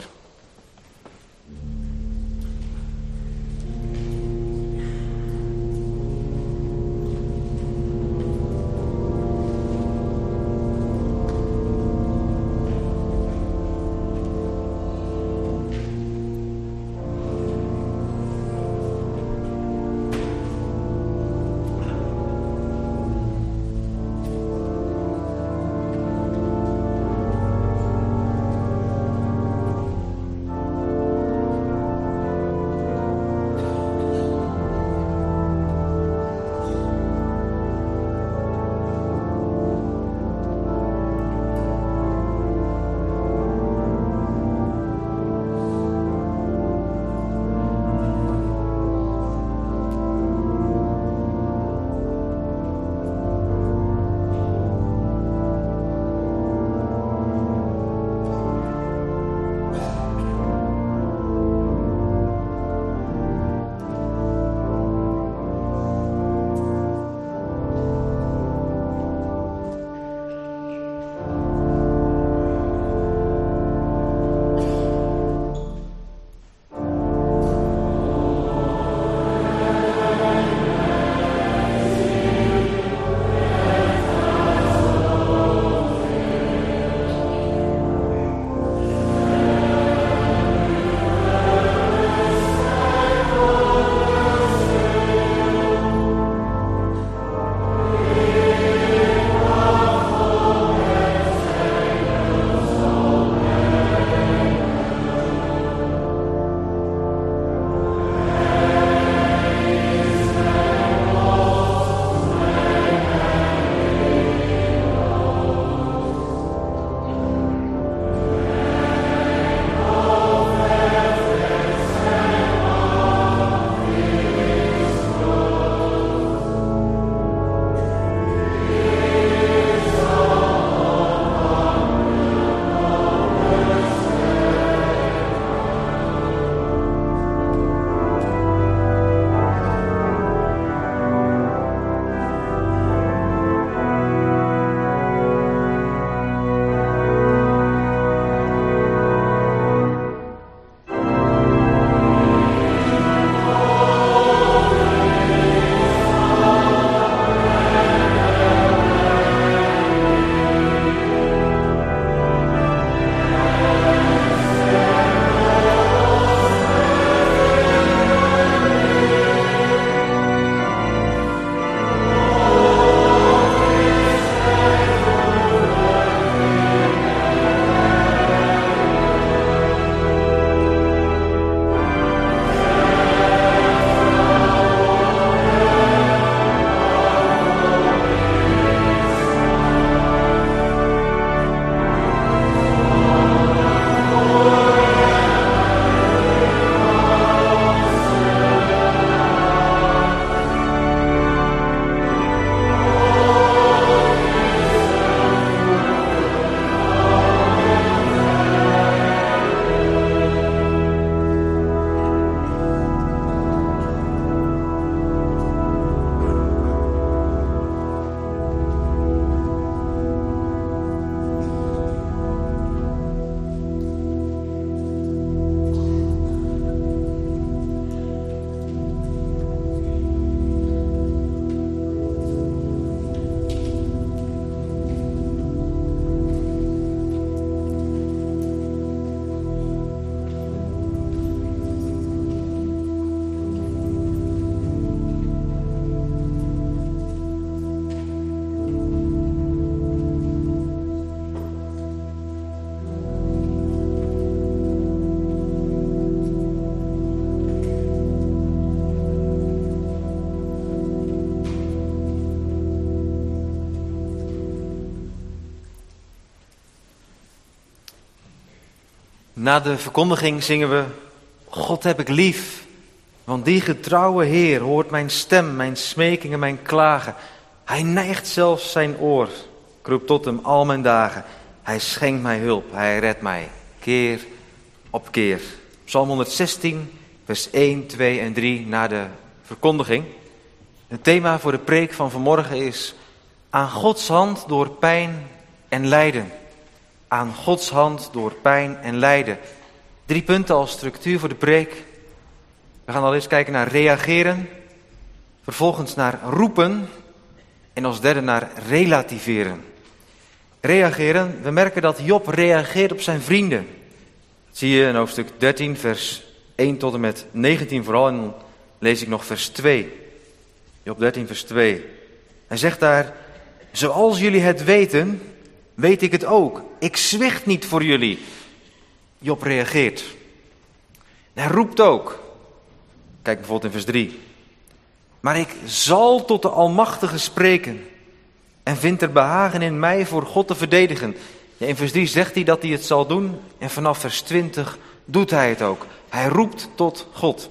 Na de verkondiging zingen we: God heb ik lief, want die getrouwe Heer hoort mijn stem, mijn smeking en mijn klagen. Hij neigt zelfs zijn oor, ik roep tot hem al mijn dagen. Hij schenkt mij hulp, hij redt mij, keer op keer. Psalm honderdzestien, vers één, twee en drie na de verkondiging. Het thema voor de preek van vanmorgen is: aan Gods hand door pijn en lijden. Aan Gods hand door pijn en lijden. Drie punten als structuur voor de preek. We gaan allereerst kijken naar reageren, vervolgens naar roepen en als derde naar relativeren. Reageren, we merken dat Job reageert op zijn vrienden. Dat zie je in hoofdstuk dertien, vers één tot en met negentien vooral, en dan lees ik nog vers twee. Job dertien, vers twee. Hij zegt daar: zoals jullie het weten, weet ik het ook. Ik zwicht niet voor jullie. Job reageert. Hij roept ook. Kijk bijvoorbeeld in vers drie. Maar ik zal tot de Almachtige spreken en vind er behagen in mij voor God te verdedigen. Ja, in vers drie zegt hij dat hij het zal doen en vanaf vers twintig doet hij het ook. Hij roept tot God.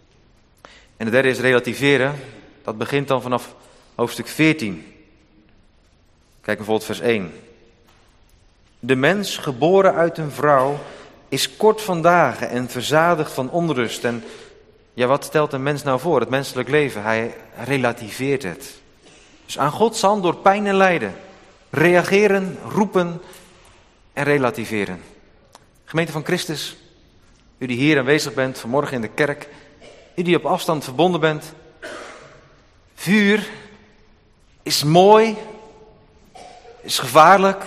En de derde is relativeren. Dat begint dan vanaf hoofdstuk veertien. Kijk bijvoorbeeld vers één. De mens geboren uit een vrouw is kort van dagen en verzadigd van onrust. En ja, wat stelt een mens nou voor? Het menselijk leven. Hij relativeert het. Dus aan Gods hand door pijn en lijden. Reageren, roepen en relativeren. Gemeente van Christus, u die hier aanwezig bent, vanmorgen in de kerk. U die op afstand verbonden bent. Vuur is mooi, is gevaarlijk.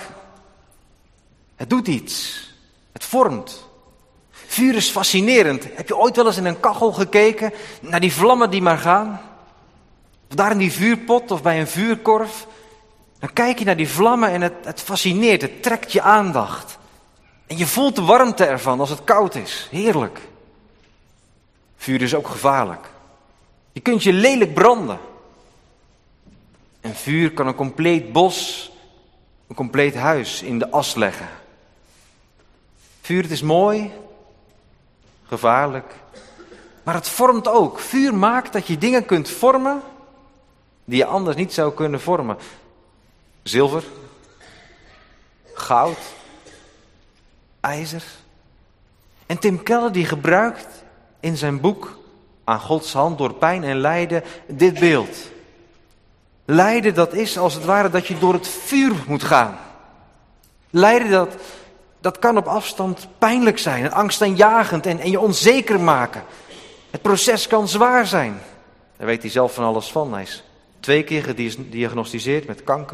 Het doet iets. Het vormt. Vuur is fascinerend. Heb je ooit wel eens in een kachel gekeken naar die vlammen die maar gaan? Of daar in die vuurpot of bij een vuurkorf? Dan kijk je naar die vlammen en het, het fascineert. Het trekt je aandacht. En je voelt de warmte ervan als het koud is. Heerlijk. Vuur is ook gevaarlijk. Je kunt je lelijk branden. En vuur kan een compleet bos, een compleet huis in de as leggen. Vuur, het is mooi, gevaarlijk, maar het vormt ook. Vuur maakt dat je dingen kunt vormen die je anders niet zou kunnen vormen. Zilver, goud, ijzer. En Tim Keller die gebruikt in zijn boek Aan Gods hand door pijn en lijden dit beeld. Lijden, dat is als het ware dat je door het vuur moet gaan. Lijden, dat, dat kan op afstand pijnlijk zijn en angstaanjagend en, en je onzeker maken. Het proces kan zwaar zijn. Daar weet hij zelf van alles van. Hij is twee keer gediagnosticeerd met kanker.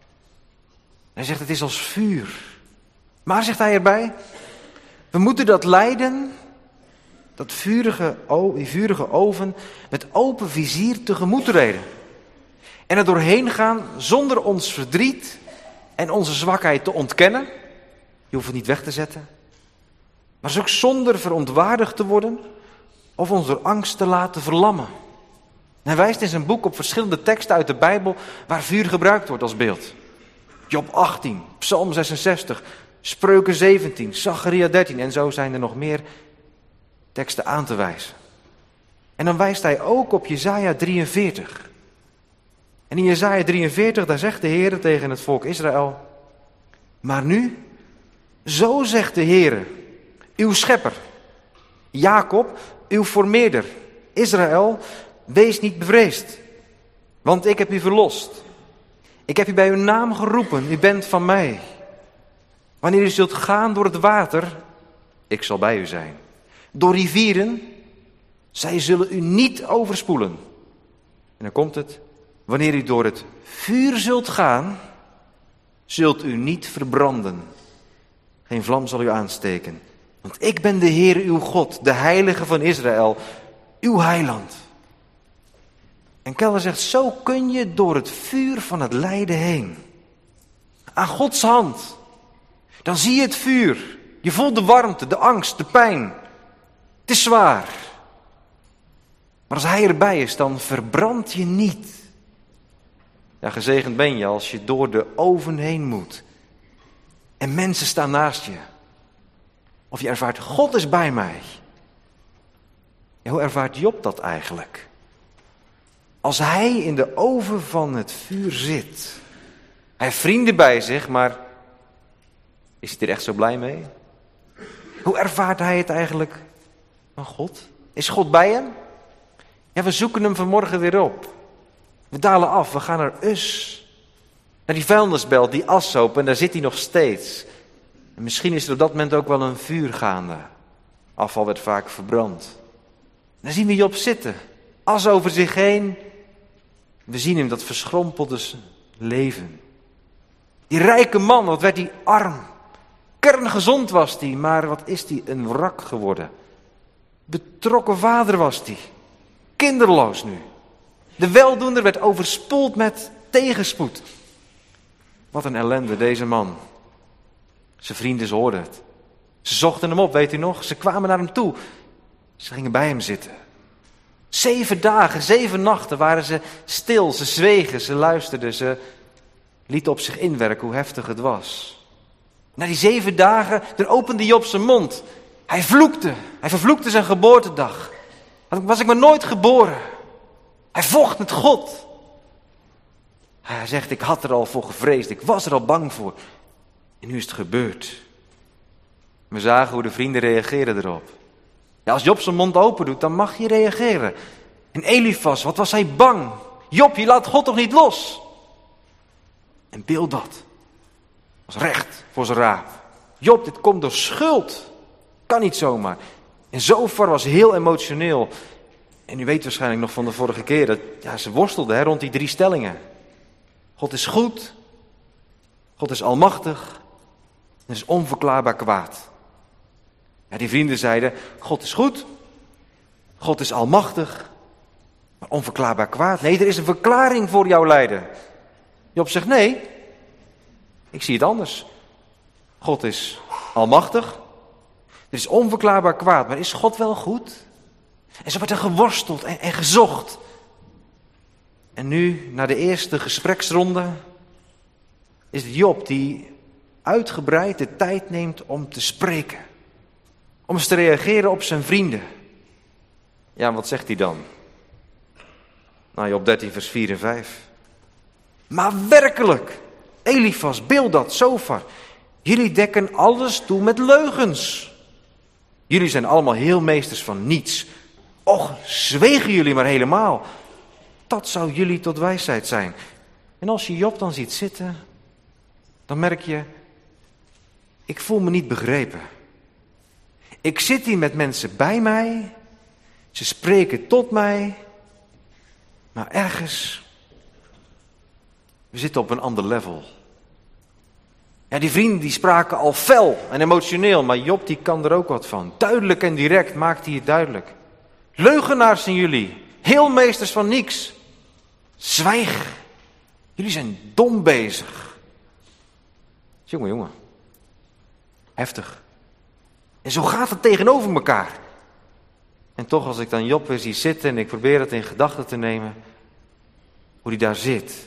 Hij zegt, het is als vuur. Maar, zegt hij erbij, we moeten dat lijden, dat vurige, die vurige oven, met open vizier tegemoet treden. En er doorheen gaan zonder ons verdriet en onze zwakheid te ontkennen. Je hoeft het niet weg te zetten. Maar ook zonder verontwaardigd te worden of ons door angst te laten verlammen. Hij wijst in zijn boek op verschillende teksten uit de Bijbel waar vuur gebruikt wordt als beeld. Job achttien, Psalm zesenzestig, Spreuken zeventien, Zacharia dertien en zo zijn er nog meer teksten aan te wijzen. En dan wijst hij ook op Jesaja drieënveertig. En in Jesaja drieënveertig, daar zegt de Heer tegen het volk Israël: maar nu, zo zegt de Heer, uw schepper, Jacob, uw formeerder, Israël, wees niet bevreesd, want ik heb u verlost. Ik heb u bij uw naam geroepen, u bent van mij. Wanneer u zult gaan door het water, ik zal bij u zijn. Door rivieren, zij zullen u niet overspoelen. En dan komt het: wanneer u door het vuur zult gaan, zult u niet verbranden. Geen vlam zal u aansteken. Want ik ben de Heer uw God, de Heilige van Israël, uw heiland. En Keller zegt, zo kun je door het vuur van het lijden heen. Aan Gods hand. Dan zie je het vuur. Je voelt de warmte, de angst, de pijn. Het is zwaar. Maar als hij erbij is, dan verbrand je niet. Ja, gezegend ben je als je door de oven heen moet. En mensen staan naast je. Of je ervaart, God is bij mij. En hoe ervaart Job dat eigenlijk? Als hij in de oven van het vuur zit. Hij heeft vrienden bij zich, maar is hij er echt zo blij mee? Hoe ervaart hij het eigenlijk van God? Is God bij hem? Ja, we zoeken hem vanmorgen weer op. We dalen af, we gaan naar Us. Naar die vuilnisbelt, die ashoop, en daar zit hij nog steeds. En misschien is er op dat moment ook wel een vuur gaande. Afval werd vaak verbrand. Dan zien we Job zitten, as over zich heen. We zien hem dat verschrompelde leven. Die rijke man, wat werd hij arm. Kerngezond was hij, maar wat is hij een wrak geworden. Betrokken vader was hij. Kinderloos nu. De weldoener werd overspoeld met tegenspoed. Wat een ellende, deze man. Zijn vrienden, ze hoorden het. Ze zochten hem op, weet u nog? Ze kwamen naar hem toe. Ze gingen bij hem zitten. Zeven dagen, zeven nachten waren ze stil. Ze zwegen, ze luisterden. Ze lieten op zich inwerken hoe heftig het was. Na die zeven dagen, dan opende Job zijn mond. Hij vloekte. Hij vervloekte zijn geboortedag. Was ik maar nooit geboren. Hij vocht met God. Hij zegt, ik had er al voor gevreesd. Ik was er al bang voor. En nu is het gebeurd. We zagen hoe de vrienden reageerden erop. Ja, als Job zijn mond open doet, dan mag hij reageren. En Elifas, wat was hij bang. Job, je laat God toch niet los? En Bildad was recht voor zijn raap. Job, dit komt door schuld. Kan niet zomaar. En Zofar was heel emotioneel. En u weet waarschijnlijk nog van de vorige keer dat ja, ze worstelden hè, rond die drie stellingen. God is goed. God is almachtig. En is onverklaarbaar kwaad. Ja, die vrienden zeiden, God is goed. God is almachtig. Maar onverklaarbaar kwaad. Nee, er is een verklaring voor jouw lijden. Job zegt, nee. Ik zie het anders. God is almachtig. Er is onverklaarbaar kwaad. Maar is God wel goed? En zo werd er geworsteld en, en gezocht. En nu, na de eerste gespreksronde, is het Job die uitgebreid de tijd neemt om te spreken. Om eens te reageren op zijn vrienden. Ja, wat zegt hij dan? Nou, Job dertien vers vier en vijf. Maar werkelijk, Elifas, Bildad, Zofar, jullie dekken alles toe met leugens. Jullie zijn allemaal heelmeesters van niets. Och, zwegen jullie maar helemaal. Dat zou jullie tot wijsheid zijn. En als je Job dan ziet zitten, dan merk je, ik voel me niet begrepen. Ik zit hier met mensen bij mij, ze spreken tot mij, maar ergens, we zitten op een ander level. Ja, die vrienden die spraken al fel en emotioneel, maar Job die kan er ook wat van. Duidelijk en direct maakt hij het duidelijk. Leugenaars zijn jullie, heelmeesters van niks. Zwijg, jullie zijn dom bezig. Jongen, jongen, heftig. En zo gaat het tegenover elkaar. En toch als ik dan Job weer zie zitten en ik probeer het in gedachten te nemen, hoe hij daar zit.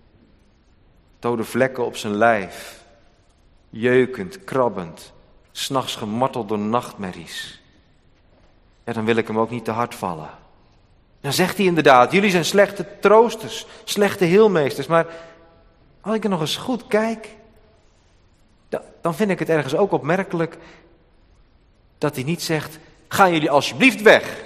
Dode vlekken op zijn lijf. Jeukend, krabbend. 's Nachts gemarteld door nachtmerries. Ja, dan wil ik hem ook niet te hard vallen. Dan zegt hij inderdaad, jullie zijn slechte troosters, slechte heelmeesters. Maar als ik er nog eens goed kijk, dan vind ik het ergens ook opmerkelijk dat hij niet zegt, gaan jullie alsjeblieft weg.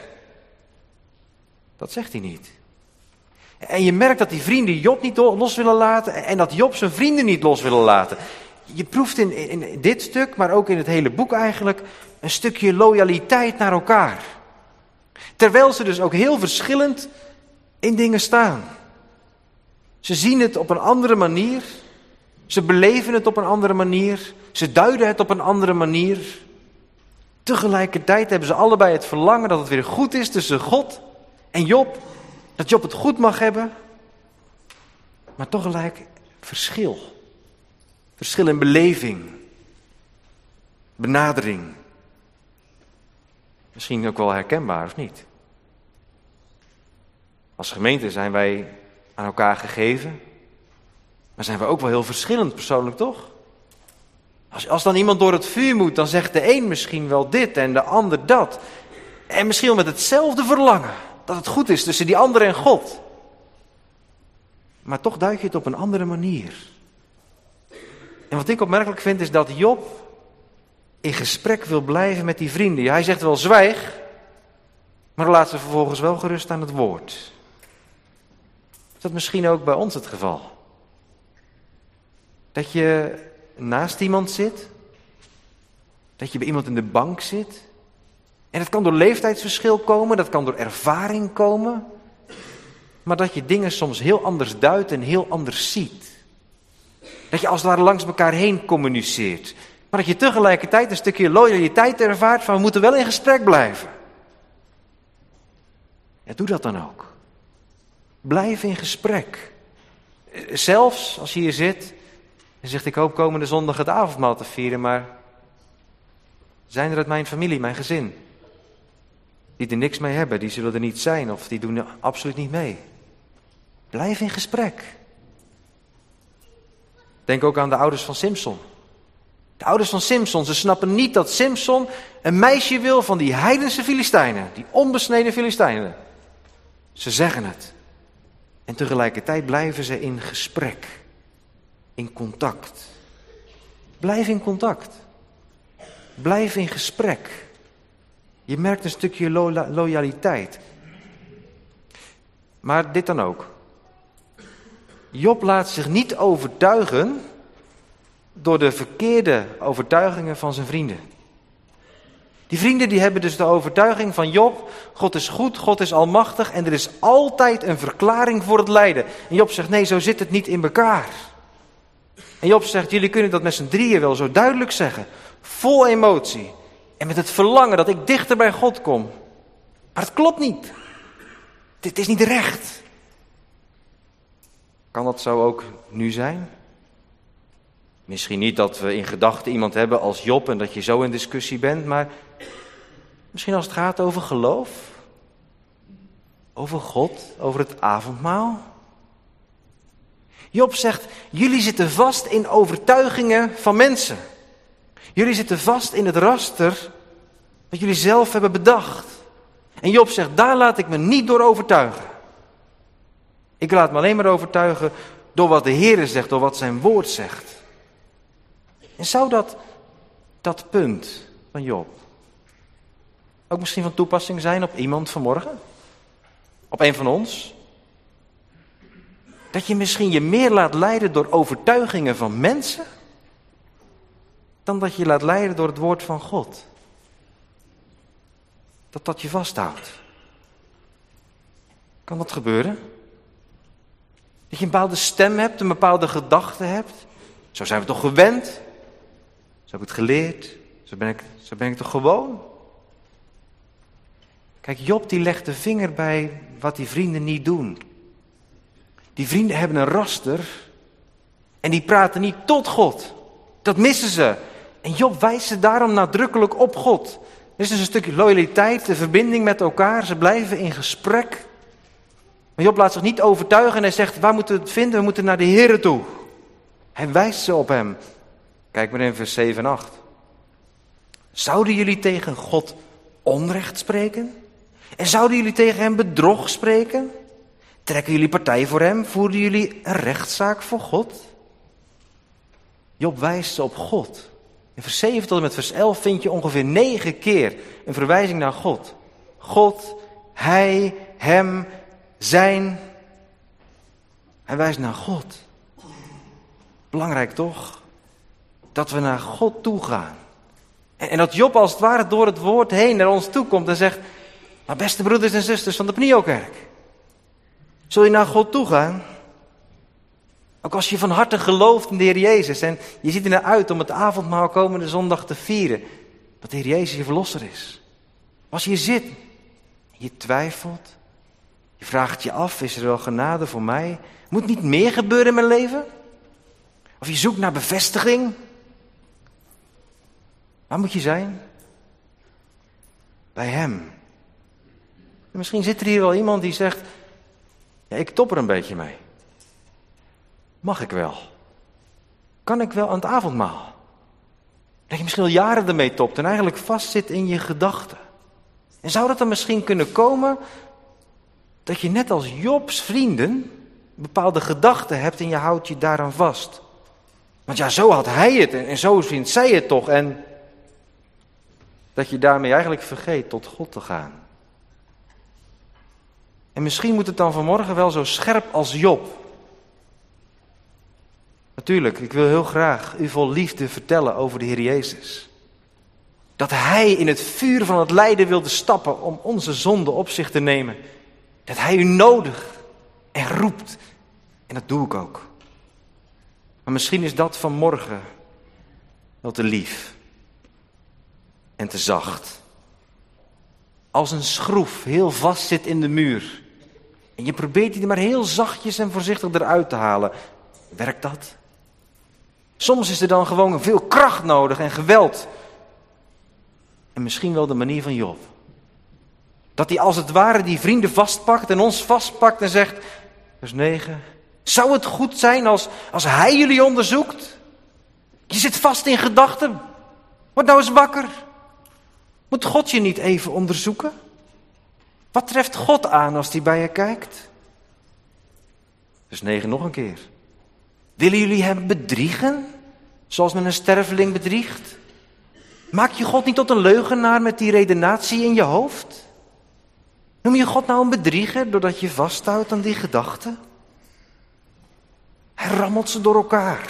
Dat zegt hij niet. En je merkt dat die vrienden Job niet los willen laten en dat Job zijn vrienden niet los willen laten. Je proeft in, in dit stuk, maar ook in het hele boek eigenlijk, een stukje loyaliteit naar elkaar. Terwijl ze dus ook heel verschillend in dingen staan. Ze zien het op een andere manier. Ze beleven het op een andere manier. Ze duiden het op een andere manier. Tegelijkertijd hebben ze allebei het verlangen dat het weer goed is tussen God en Job. Dat Job het goed mag hebben. Maar toch gelijk verschil. Verschil in beleving. Benadering. Misschien ook wel herkenbaar of niet? Als gemeente zijn wij aan elkaar gegeven. Maar zijn we ook wel heel verschillend persoonlijk, toch? Als, als dan iemand door het vuur moet, dan zegt de een misschien wel dit en de ander dat. En misschien wel met hetzelfde verlangen. Dat het goed is tussen die ander en God. Maar toch duik je het op een andere manier. En wat ik opmerkelijk vind is dat Job in gesprek wil blijven met die vrienden. Hij zegt wel zwijg, maar laat ze vervolgens wel gerust aan het woord. Is dat misschien ook bij ons het geval? Dat je naast iemand zit, dat je bij iemand in de bank zit. En dat kan door leeftijdsverschil komen, dat kan door ervaring komen. Maar dat je dingen soms heel anders duidt en heel anders ziet. Dat je als het ware langs elkaar heen communiceert. Maar dat je tegelijkertijd een stukje loyaliteit ervaart van we moeten wel in gesprek blijven. Ja, doe dat dan ook. Blijf in gesprek. Zelfs als je hier zit en zegt ik hoop komende zondag het avondmaal te vieren, maar zijn er uit mijn familie, mijn gezin, die er niks mee hebben, die zullen er niet zijn of die doen er absoluut niet mee. Blijf in gesprek. Denk ook aan de ouders van Simson. De ouders van Simson, ze snappen niet dat Simson een meisje wil van die heidense Filistijnen, die onbesneden Filistijnen. Ze zeggen het. En tegelijkertijd blijven ze in gesprek, in contact. Blijf in contact. Blijf in gesprek. Je merkt een stukje lo- loyaliteit. Maar dit dan ook. Job laat zich niet overtuigen door de verkeerde overtuigingen van zijn vrienden. Die vrienden die hebben dus de overtuiging van Job, God is goed, God is almachtig en er is altijd een verklaring voor het lijden. En Job zegt nee, zo zit het niet in elkaar. En Job zegt, jullie kunnen dat met z'n drieën wel zo duidelijk zeggen, vol emotie en met het verlangen dat ik dichter bij God kom. Maar het klopt niet. Dit is niet recht. Kan dat zo ook nu zijn? Misschien niet dat we in gedachten iemand hebben als Job en dat je zo in discussie bent, maar misschien als het gaat over geloof, over God, over het avondmaal. Job zegt, jullie zitten vast in overtuigingen van mensen. Jullie zitten vast in het raster wat jullie zelf hebben bedacht. En Job zegt, daar laat ik me niet door overtuigen. Ik laat me alleen maar overtuigen door wat de Heer zegt, door wat zijn woord zegt. En zou dat, dat punt van Job ook misschien van toepassing zijn op iemand vanmorgen? Op een van ons? Dat je misschien je meer laat leiden door overtuigingen van mensen, dan dat je laat leiden door het woord van God. Dat dat je vasthoudt. Kan dat gebeuren? Dat je een bepaalde stem hebt, een bepaalde gedachte hebt. Zo zijn we toch gewend? Zo heb ik het geleerd. Zo ben ik, zo ben ik toch gewoon? Kijk, Job die legt de vinger bij wat die vrienden niet doen. Die vrienden hebben een raster en die praten niet tot God. Dat missen ze. En Job wijst ze daarom nadrukkelijk op God. Er is dus een stukje loyaliteit, de verbinding met elkaar. Ze blijven in gesprek. Maar Job laat zich niet overtuigen en hij zegt, waar moeten we het vinden? We moeten naar de Heere toe. Hij wijst ze op hem. Kijk maar in vers zeven en acht. Zouden jullie tegen God onrecht spreken? En zouden jullie tegen hem bedrog spreken? Trekken jullie partij voor hem? Voeren jullie een rechtszaak voor God? Job wijst ze op God. In vers zeven tot en met vers elf vind je ongeveer negen keer een verwijzing naar God. God, hij, hem, zijn. Hij wijst naar God. Belangrijk toch? Dat we naar God toe gaan. En, en dat Job als het ware door het woord heen naar ons toe komt en zegt, maar beste broeders en zusters van de Pneukerk, zul je naar God toe gaan? Ook als je van harte gelooft in de Heer Jezus en je ziet er naar uit om het avondmaal komende zondag te vieren, dat de Heer Jezus je verlosser is. Als je hier zit, je twijfelt, je vraagt je af, is er wel genade voor mij? Moet niet meer gebeuren in mijn leven? Of je zoekt naar bevestiging? Waar moet je zijn? Bij hem. En misschien zit er hier wel iemand die zegt, ja, ik top er een beetje mee. Mag ik wel? Kan ik wel aan het avondmaal? dat je misschien al jaren ermee topt en eigenlijk vastzit in je gedachten. En zou dat dan misschien kunnen komen dat je net als Jobs vrienden bepaalde gedachten hebt en je houdt je daaraan vast? Want ja, zo had hij het en zo vindt zij het toch. En dat je daarmee eigenlijk vergeet tot God te gaan. En misschien moet het dan vanmorgen wel zo scherp als Job. Natuurlijk, ik wil heel graag u vol liefde vertellen over de Heer Jezus. Dat Hij in het vuur van het lijden wilde stappen om onze zonde op zich te nemen. Dat Hij u nodig en roept. En dat doe ik ook. Maar misschien is dat vanmorgen wel te lief. En te zacht. Als een schroef heel vast zit in de muur. En je probeert die er maar heel zachtjes en voorzichtig eruit te halen. Werkt dat? Soms is er dan gewoon veel kracht nodig en geweld. En misschien wel de manier van Job. Dat hij als het ware die vrienden vastpakt en ons vastpakt en zegt, vers negen. Zou het goed zijn als, als hij jullie onderzoekt? Je zit vast in gedachten. Word nou eens wakker. Moet God je niet even onderzoeken? Wat treft God aan als hij bij je kijkt? Vers negen nog een keer. Willen jullie hem bedriegen? Zoals men een sterveling bedriegt? Maak je God niet tot een leugenaar met die redenatie in je hoofd? Noem je God nou een bedrieger doordat je vasthoudt aan die gedachten? Hij rammelt ze door elkaar.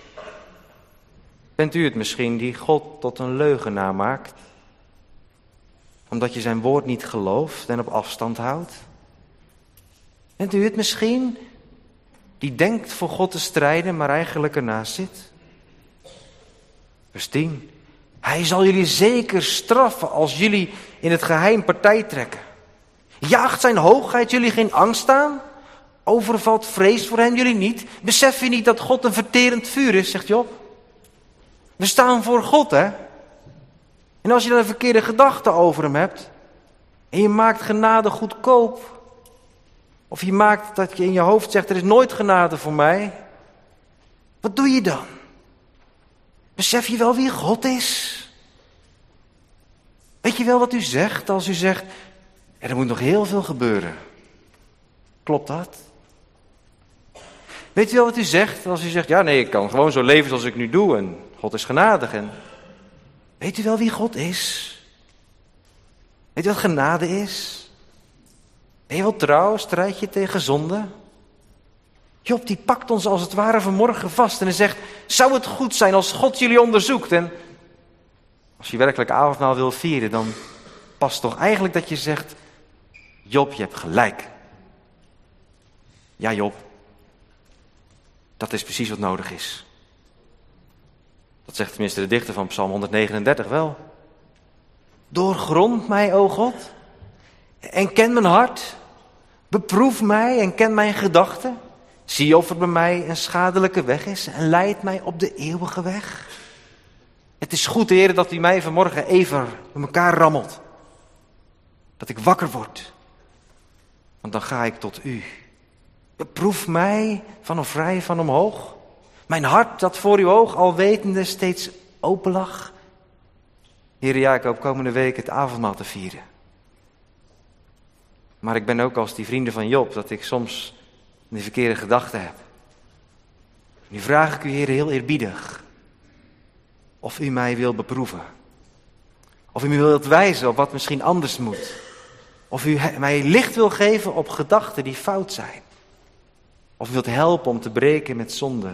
Bent u het misschien die God tot een leugenaar maakt? Omdat je zijn woord niet gelooft en op afstand houdt? Bent u het misschien die denkt voor God te strijden, maar eigenlijk ernaast zit? Vers tien. Hij zal jullie zeker straffen als jullie in het geheim partij trekken. Jaagt zijn hoogheid jullie geen angst aan? Overvalt vrees voor hem jullie niet? Besef je niet dat God een verterend vuur is, zegt Job? We staan voor God, hè? En als je dan een verkeerde gedachte over hem hebt, en je maakt genade goedkoop, of je maakt dat je in je hoofd zegt, er is nooit genade voor mij, wat doe je dan? Besef je wel wie God is? Weet je wel wat u zegt als u zegt, er moet nog heel veel gebeuren? Klopt dat? Weet u wel wat u zegt als u zegt, ja nee, ik kan gewoon zo leven zoals ik nu doe en God is genadig. En weet u wel wie God is? Weet u wat genade is? Ben je wel trouw, strijd je tegen zonde? Job die pakt ons als het ware vanmorgen vast en hij zegt, zou het goed zijn als God jullie onderzoekt? En als je werkelijk avondmaal wil vieren, dan past toch eigenlijk dat je zegt, Job, je hebt gelijk. Ja Job, dat is precies wat nodig is. Dat zegt tenminste de dichter van Psalm honderdnegenendertig wel. Doorgrond mij, o God, en ken mijn hart. Beproef mij en ken mijn gedachten. Zie of er bij mij een schadelijke weg is en leid mij op de eeuwige weg. Het is goed, Heer, dat u mij vanmorgen even bij elkaar rammelt. Dat ik wakker word. Want dan ga ik tot u. Beproef mij van of vrij van omhoog. Mijn hart dat voor uw oog al wetende steeds open lag. Heer, ja, ik hoop komende week het avondmaal te vieren. Maar ik ben ook als die vrienden van Job, dat ik soms die verkeerde gedachten heb. Nu vraag ik u, Heer, heel eerbiedig, of u mij wilt beproeven. Of u me wilt wijzen op wat misschien anders moet. Of u mij licht wil geven op gedachten die fout zijn. Of u wilt helpen om te breken met zonde.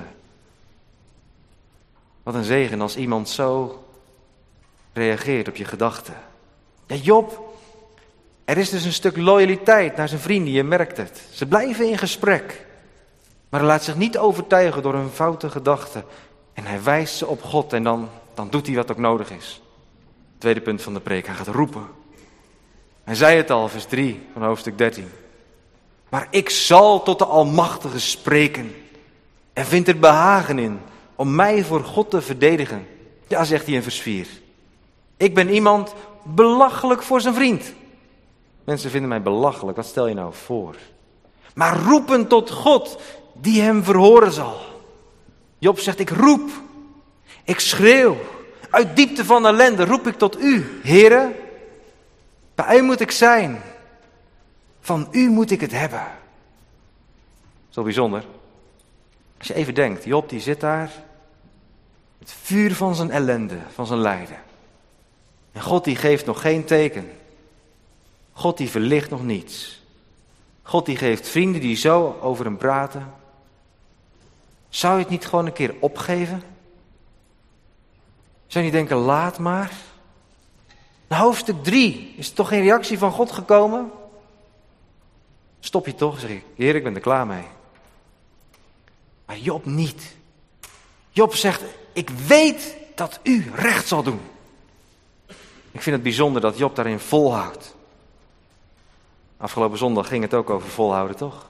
Wat een zegen als iemand zo reageert op je gedachten. Ja, Job, er is dus een stuk loyaliteit naar zijn vrienden, je merkt het. Ze blijven in gesprek. Maar hij laat zich niet overtuigen door hun foute gedachten. En hij wijst ze op God en dan, dan doet hij wat ook nodig is. Tweede punt van de preek, hij gaat roepen. Hij zei het al, vers drie van hoofdstuk dertien. Maar ik zal tot de Almachtige spreken en vind er behagen in om mij voor God te verdedigen. Ja, zegt hij in vers vier. Ik ben iemand belachelijk voor zijn vriend. Mensen vinden mij belachelijk, wat stel je nou voor? Maar roepen tot God, die hem verhoren zal. Job zegt, ik roep, ik schreeuw, Uit diepte van ellende roep ik tot u, Heere. Bij u moet ik zijn. Van u moet ik het hebben. Zo bijzonder. Als je even denkt, Job die zit daar. Het vuur van zijn ellende, van zijn lijden. En God die geeft nog geen teken. God die verlicht nog niets. God die geeft vrienden die zo over hem praten. Zou je het niet gewoon een keer opgeven? Zou je niet denken, laat maar. Na hoofdstuk drie is er toch geen reactie van God gekomen? Stop je toch, zeg ik. Heer, ik ben er klaar mee. Maar Job niet. Job zegt, ik weet dat u recht zal doen. Ik vind het bijzonder dat Job daarin volhoudt. Afgelopen zondag ging het ook over volhouden, toch?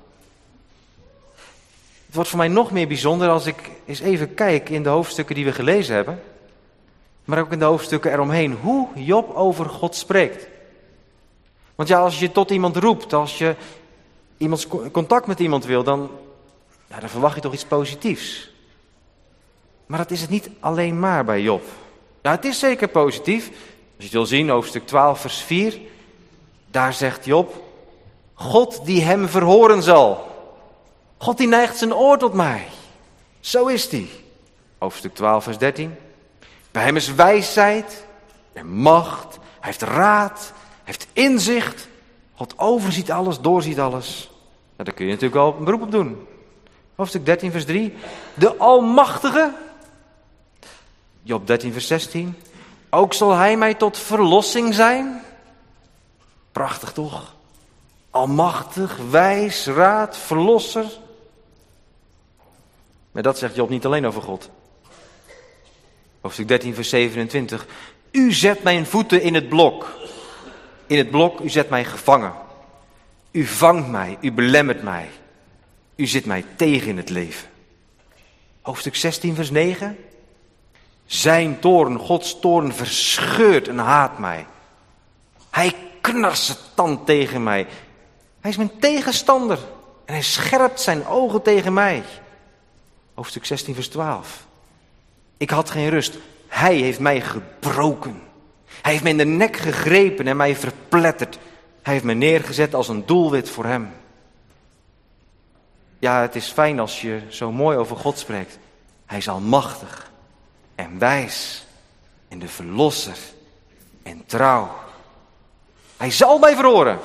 Het wordt voor mij nog meer bijzonder als ik eens even kijk in de hoofdstukken die we gelezen hebben. Maar ook in de hoofdstukken eromheen. Hoe Job over God spreekt. Want ja, als je tot iemand roept, als je iemands contact met iemand wil, dan, ja, dan verwacht je toch iets positiefs. Maar dat is het niet alleen maar bij Job. Ja, het is zeker positief. Als je het wil zien, hoofdstuk twaalf vers vier. Daar zegt Job, God die hem verhoren zal. God die neigt zijn oor tot mij. Zo is hij. Hoofdstuk twaalf vers dertien. Bij hem is wijsheid en macht. Hij heeft raad. Hij heeft inzicht. God overziet alles, doorziet alles. Nou, daar kun je natuurlijk wel een beroep op doen. Hoofdstuk dertien vers drie. De Almachtige. Job dertien vers zestien. Ook zal hij mij tot verlossing zijn. Prachtig toch? Almachtig, wijs, raad, verlosser. Maar dat zegt Job niet alleen over God. Hoofdstuk dertien vers zevenentwintig. U zet mijn voeten in het blok. In het blok, u zet mij gevangen. U vangt mij, u belemmert mij. U zit mij tegen in het leven. Hoofdstuk zestien vers negen. Zijn toorn, Gods toorn verscheurt en haat mij. Hij knarst zijn tand tegen mij. Hij is mijn tegenstander. En hij scherpt zijn ogen tegen mij. Hoofdstuk zestien vers twaalf. Ik had geen rust. Hij heeft mij gebroken. Hij heeft mij in de nek gegrepen en mij verpletterd. Hij heeft mij neergezet als een doelwit voor hem. Ja, het is fijn als je zo mooi over God spreekt. Hij is almachtig en wijs en de verlosser en trouw. Hij zal mij verhoren.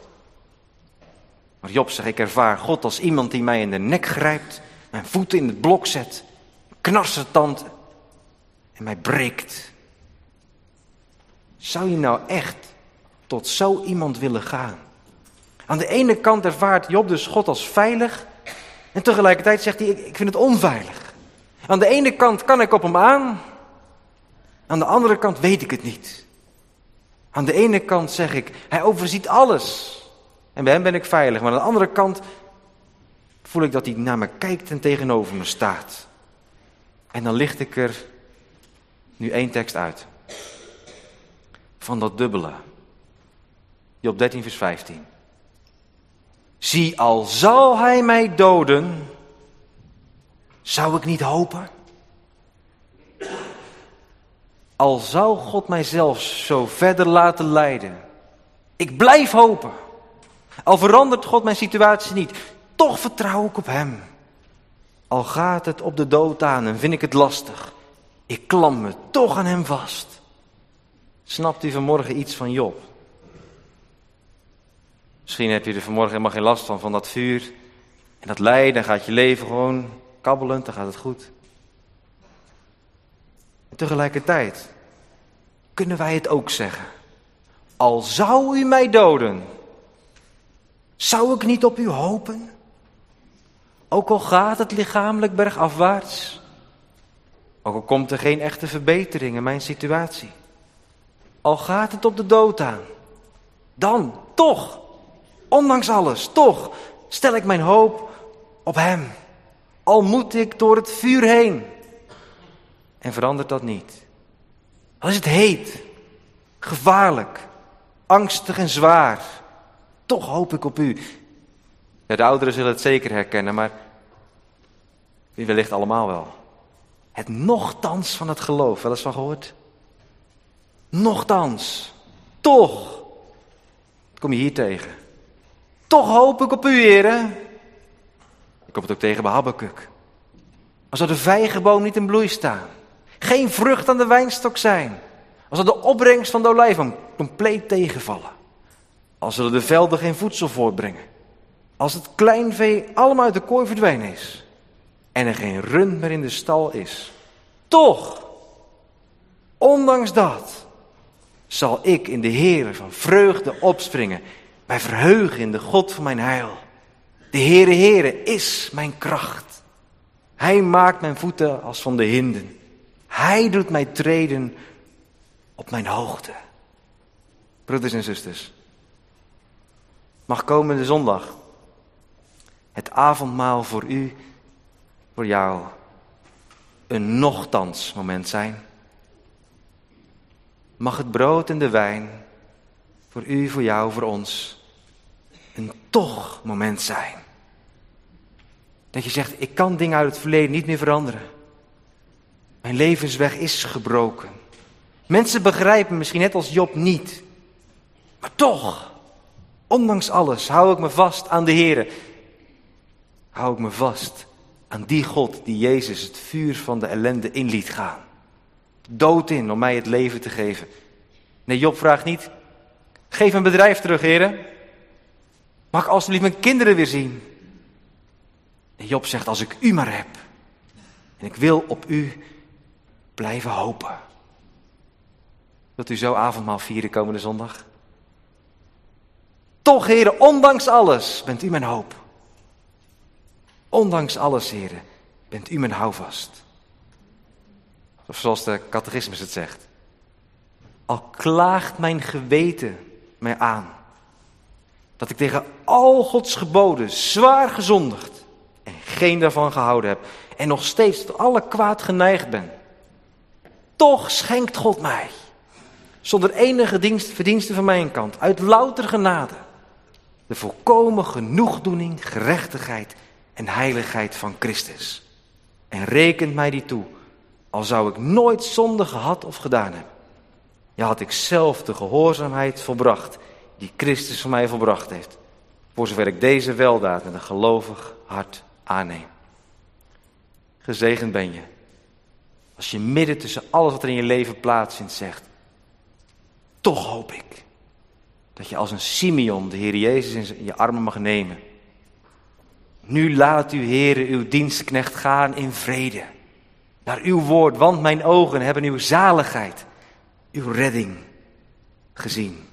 Maar Job zegt, ik ervaar God als iemand die mij in de nek grijpt, mijn voeten in het blok zet, knarsetand en mij breekt. Zou je nou echt tot zo iemand willen gaan? Aan de ene kant ervaart Job dus God als veilig en tegelijkertijd zegt hij, ik, ik vind het onveilig. Aan de ene kant kan ik op hem aan, aan de andere kant weet ik het niet. Aan de ene kant zeg ik, hij overziet alles en bij hem ben ik veilig. Maar aan de andere kant voel ik dat hij naar me kijkt en tegenover me staat. En dan licht ik er nu één tekst uit. Van dat dubbele. Job dertien vers vijftien. Zie, al zal hij mij doden, zou ik niet hopen? Al zou God mij zelfs zo verder laten leiden. Ik blijf hopen. Al verandert God mijn situatie niet, toch vertrouw ik op hem. Al gaat het op de dood aan en vind ik het lastig, ik klamp me toch aan hem vast. Snapt u vanmorgen iets van Job? Misschien heb je er vanmorgen helemaal geen last van, van dat vuur en dat lijden. Dan gaat je leven gewoon kabbelend, dan gaat het goed. En tegelijkertijd kunnen wij het ook zeggen. Al zou u mij doden, zou ik niet op u hopen? Ook al gaat het lichamelijk bergafwaarts. Ook al komt er geen echte verbetering in mijn situatie. Al gaat het op de dood aan. Dan, toch, ondanks alles, toch, stel ik mijn hoop op hem. Al moet ik door het vuur heen. En verandert dat niet. Al is het heet, gevaarlijk, angstig en zwaar. Toch hoop ik op u. Ja, de ouderen zullen het zeker herkennen, maar wie wellicht allemaal wel. Het nochtans van het geloof, wel eens van gehoord? Nochtans, toch, wat kom je hier tegen? Toch hoop ik op u, Heere. Ik kom het ook tegen bij Habakuk. Als er de vijgenboom niet in bloei staan, geen vrucht aan de wijnstok zijn, als er de opbrengst van de olijfboom compleet tegenvallen, als zullen de velden geen voedsel voortbrengen, als het kleinvee allemaal uit de kooi verdwenen is en er geen rund meer in de stal is, toch, ondanks dat, zal ik in de Heere van vreugde opspringen, mij verheugen in de God van mijn heil. De Heere, Heere is mijn kracht. Hij maakt mijn voeten als van de hinden. Hij doet mij treden op mijn hoogte. Broeders en zusters, mag komende zondag het avondmaal voor u, voor jou, een nochtans moment zijn. Mag het brood en de wijn voor u, voor jou, voor ons een toch moment zijn. Dat je zegt, ik kan dingen uit het verleden niet meer veranderen. Mijn levensweg is gebroken. Mensen begrijpen misschien net als Job niet. Maar toch, ondanks alles, hou ik me vast aan de Heere. Hou ik me vast aan die God die Jezus het vuur van de ellende in liet gaan. Dood in om mij het leven te geven. Nee, Job vraagt niet, geef mijn bedrijf terug, Heere. Mag ik alsjeblieft mijn kinderen weer zien? Nee, Job zegt, als ik u maar heb. En ik wil op u blijven hopen. Wilt u zo avondmaal vieren komende zondag? Toch, Heere, ondanks alles bent u mijn hoop. Ondanks alles, Heere, bent u mijn houvast. Of zoals de catechismus het zegt. Al klaagt mijn geweten mij aan, dat ik tegen al Gods geboden zwaar gezondigd en geen daarvan gehouden heb en nog steeds tot alle kwaad geneigd ben. Toch schenkt God mij, zonder enige dienst, verdienste van mijn kant, uit louter genade, de volkomen genoegdoening, gerechtigheid en heiligheid van Christus. En rekent mij die toe, al zou ik nooit zonde gehad of gedaan hebben. Ja, had ik zelf de gehoorzaamheid volbracht die Christus voor mij volbracht heeft, voor zover ik deze weldaad met een gelovig hart aanneem. Gezegend ben je, als je midden tussen alles wat er in je leven plaatsvindt zegt, toch hoop ik dat je als een Simeon de Heer Jezus in je armen mag nemen. Nu laat u, Heere, uw dienstknecht gaan in vrede, naar uw woord, want mijn ogen hebben uw zaligheid, uw redding gezien.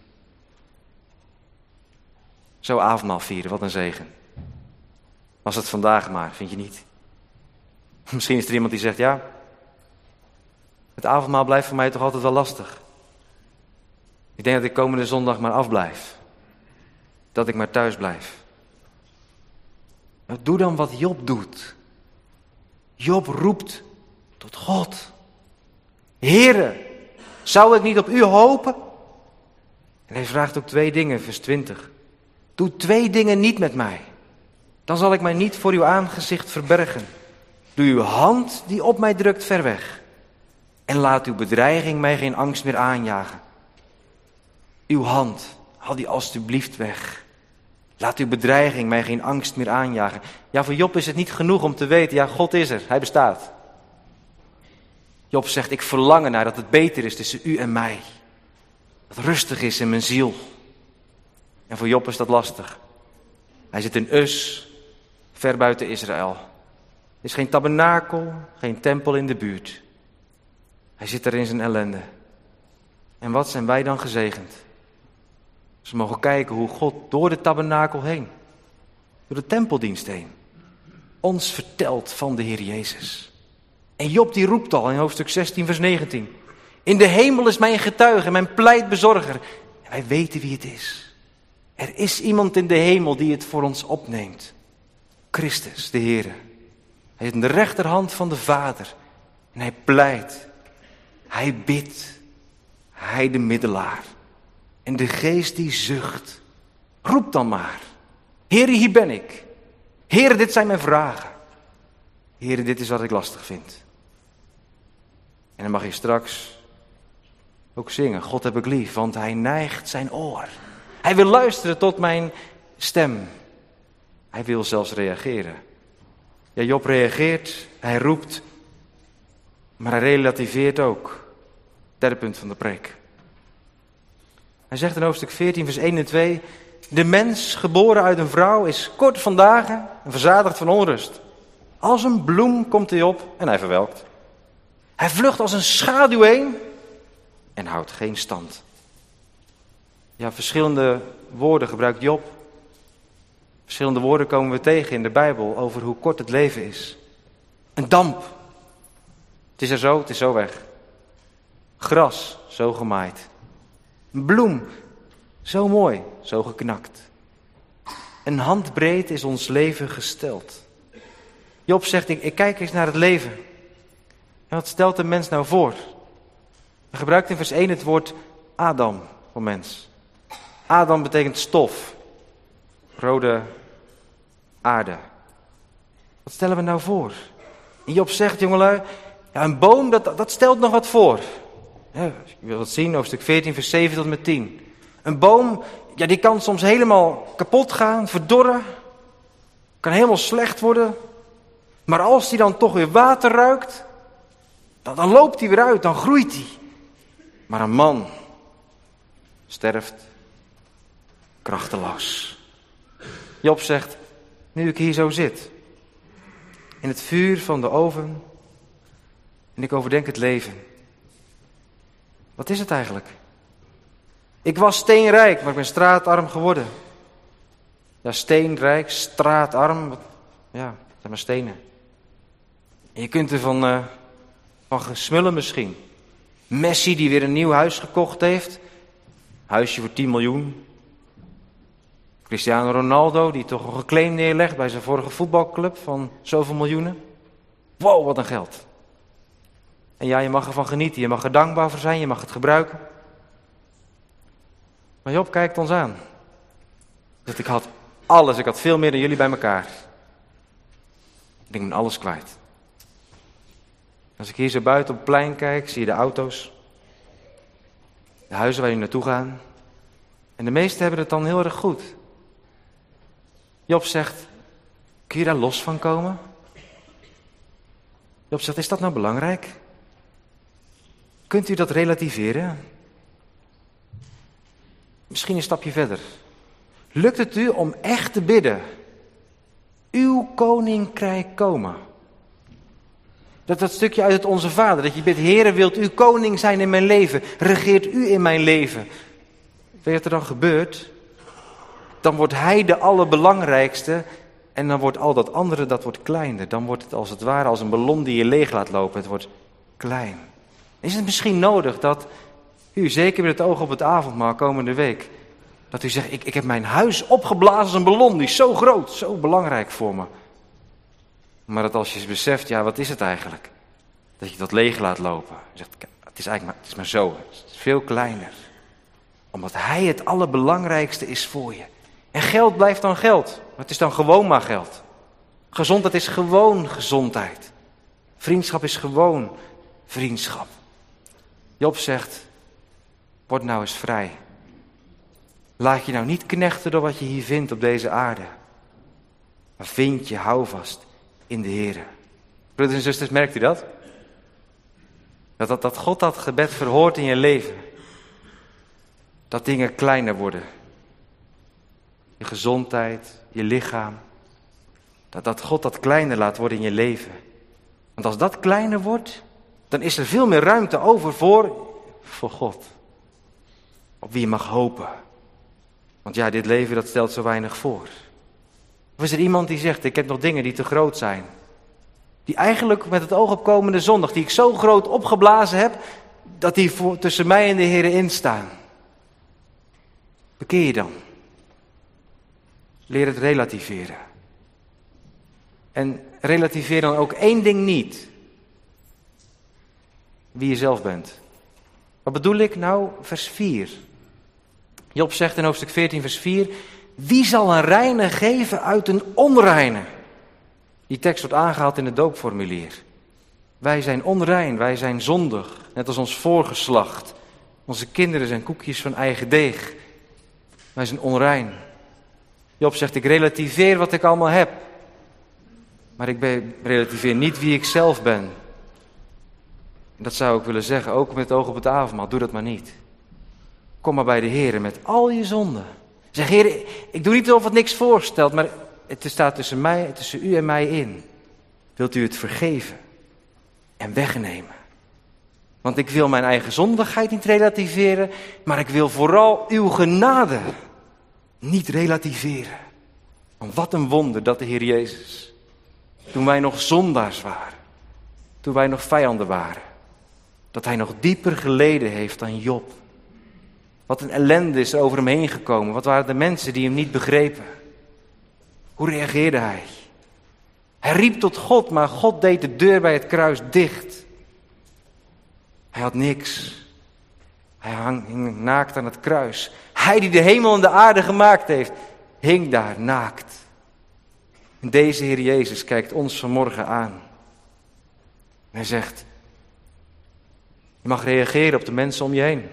Zo avondmaal vieren, wat een zegen. Was het vandaag maar, vind je niet? Misschien is er iemand die zegt, ja, het avondmaal blijft voor mij toch altijd wel lastig. Ik denk dat ik komende zondag maar afblijf. Dat ik maar thuis blijf. Nou, doe dan wat Job doet. Job roept tot God. Heere, zou ik niet op u hopen? En hij vraagt ook twee dingen, vers twintig. Doe twee dingen niet met mij. Dan zal ik mij niet voor uw aangezicht verbergen. Doe uw hand die op mij drukt ver weg. En laat uw bedreiging mij geen angst meer aanjagen. Uw hand, haal die alstublieft weg. Laat uw bedreiging mij geen angst meer aanjagen. Ja, voor Job is het niet genoeg om te weten, ja, God is er, hij bestaat. Job zegt, ik verlang ernaar dat het beter is tussen u en mij. Dat het rustig is in mijn ziel. En voor Job is dat lastig. Hij zit in Us, ver buiten Israël. Er is geen tabernakel, geen tempel in de buurt. Hij zit er in zijn ellende. En wat zijn wij dan gezegend? Ze mogen kijken hoe God door de tabernakel heen, door de tempeldienst heen, ons vertelt van de Heer Jezus. En Job die roept al in hoofdstuk zestien vers negentien. In de hemel is mijn getuige, mijn pleitbezorger. En wij weten wie het is. Er is iemand in de hemel die het voor ons opneemt. Christus, de Heer. Hij is in de rechterhand van de Vader. En hij pleit. Hij bidt. Hij de middelaar. En de geest die zucht. Roep dan maar. Heere, hier ben ik. Heere, dit zijn mijn vragen. Heere, dit is wat ik lastig vind. En dan mag je straks ook zingen. God heb ik lief, want hij neigt zijn oor. Hij wil luisteren tot mijn stem. Hij wil zelfs reageren. Ja, Job reageert, hij roept, maar hij relativeert ook. Derde punt van de preek. Hij zegt in hoofdstuk veertien, vers één en twee... De mens, geboren uit een vrouw, is kort van dagen en verzadigd van onrust. Als een bloem komt hij op en hij verwelkt. Hij vlucht als een schaduw heen en houdt geen stand. Ja, verschillende woorden gebruikt Job. Verschillende woorden komen we tegen in de Bijbel over hoe kort het leven is. Een damp. Het is er zo, het is zo weg. Gras, zo gemaaid. Een bloem, zo mooi, zo geknakt. Een handbreed is ons leven gesteld. Job zegt, ik, ik kijk eens naar het leven. En wat stelt de mens nou voor? Hij gebruikt in vers één het woord Adam voor mens. Adam betekent stof. Rode aarde. Wat stellen we nou voor? En Job zegt, jongelui, ja, een boom dat, dat stelt nog wat voor. Ja, je wilt het zien, hoofdstuk veertien, vers zeven tot en met tien. Een boom, ja, die kan soms helemaal kapot gaan, verdorren. Kan helemaal slecht worden. Maar als die dan toch weer water ruikt, dan, dan loopt hij weer uit, dan groeit hij. Maar een man sterft krachteloos. Job zegt, nu ik hier zo zit, in het vuur van de oven, en ik overdenk het leven. Wat is het eigenlijk? Ik was steenrijk, maar ik ben straatarm geworden. Ja, steenrijk, straatarm, wat, ja, dat zijn maar stenen. En je kunt er van, uh, van gesmullen misschien. Messi die weer een nieuw huis gekocht heeft. Huisje voor tien miljoen. Cristiano Ronaldo die toch een claim neerlegt bij zijn vorige voetbalclub van zoveel miljoenen. Wow, wat een geld. En ja, je mag ervan genieten, je mag er dankbaar voor zijn, je mag het gebruiken. Maar Job kijkt ons aan. Dat ik had alles, ik had veel meer dan jullie bij elkaar. Ik ben alles kwijt. Als ik hier zo buiten op het plein kijk, zie je de auto's. De huizen waar jullie naartoe gaan. En de meesten hebben het dan heel erg goed. Job zegt, kun je daar los van komen? Job zegt, is dat nou belangrijk? Kunt u dat relativeren? Misschien een stapje verder. Lukt het u om echt te bidden? Uw koninkrijk komen. Dat dat stukje uit het Onze Vader, dat je bidt, Heere, wilt u koning zijn in mijn leven? Regeert u in mijn leven? Weet je wat er dan gebeurt? Dan wordt hij de allerbelangrijkste en dan wordt al dat andere, dat wordt kleiner. Dan wordt het als het ware als een ballon die je leeg laat lopen. Het wordt klein. Is het misschien nodig dat u, zeker met het oog op het avondmaal komende week, dat u zegt, ik, ik heb mijn huis opgeblazen als een ballon, die is zo groot, zo belangrijk voor me. Maar dat als je beseft, ja, wat is het eigenlijk? Dat je dat leeg laat lopen. Je zegt, het is eigenlijk maar, het is maar zo, het is veel kleiner. Omdat hij het allerbelangrijkste is voor je. En geld blijft dan geld, maar het is dan gewoon maar geld. Gezondheid is gewoon gezondheid. Vriendschap is gewoon vriendschap. Job zegt, word nou eens vrij. Laat je nou niet knechten door wat je hier vindt op deze aarde. Maar vind je houvast in de Heere. Broeders en zusters, merkt u dat? Dat, dat? Dat God dat gebed verhoort in je leven. Dat dingen kleiner worden. Je gezondheid, je lichaam. Dat, dat God dat kleiner laat worden in je leven. Want als dat kleiner wordt, dan is er veel meer ruimte over voor, voor God. Op wie je mag hopen. Want ja, dit leven dat stelt zo weinig voor. Of is er iemand die zegt, ik heb nog dingen die te groot zijn. Die eigenlijk met het oog op komende zondag, die ik zo groot opgeblazen heb, dat die voor, tussen mij en de Heer instaan. Bekeer je dan. Leer het relativeren. En relativeer dan ook één ding niet. Wie je zelf bent. Wat bedoel ik nou? Vers vier. Job zegt in hoofdstuk veertien vers vier. Wie zal een reine geven uit een onreine? Die tekst wordt aangehaald in het doopformulier. Wij zijn onrein, wij zijn zondig. Net als ons voorgeslacht. Onze kinderen zijn koekjes van eigen deeg. Wij zijn onrein. Job zegt, ik relativeer wat ik allemaal heb. Maar ik ben, relativeer niet wie ik zelf ben. En dat zou ik willen zeggen, ook met het oog op het avondmaal. Doe dat maar niet. Kom maar bij de Heer met al je zonden. Zeg, Heer, ik doe niet of het niks voorstelt, maar het staat tussen, mij, tussen u en mij in. Wilt u het vergeven en wegnemen? Want ik wil mijn eigen zondigheid niet relativeren, maar ik wil vooral uw genade niet relativeren. Want wat een wonder dat de Heer Jezus, toen wij nog zondaars waren, toen wij nog vijanden waren, dat hij nog dieper geleden heeft dan Job. Wat een ellende is er over hem heen gekomen. Wat waren de mensen die hem niet begrepen? Hoe reageerde hij? Hij riep tot God, maar God deed de deur bij het kruis dicht. Hij had niks. Hij hang, hing naakt aan het kruis. Hij die de hemel en de aarde gemaakt heeft, hing daar naakt. En deze Heer Jezus kijkt ons vanmorgen aan. En hij zegt, je mag reageren op de mensen om je heen.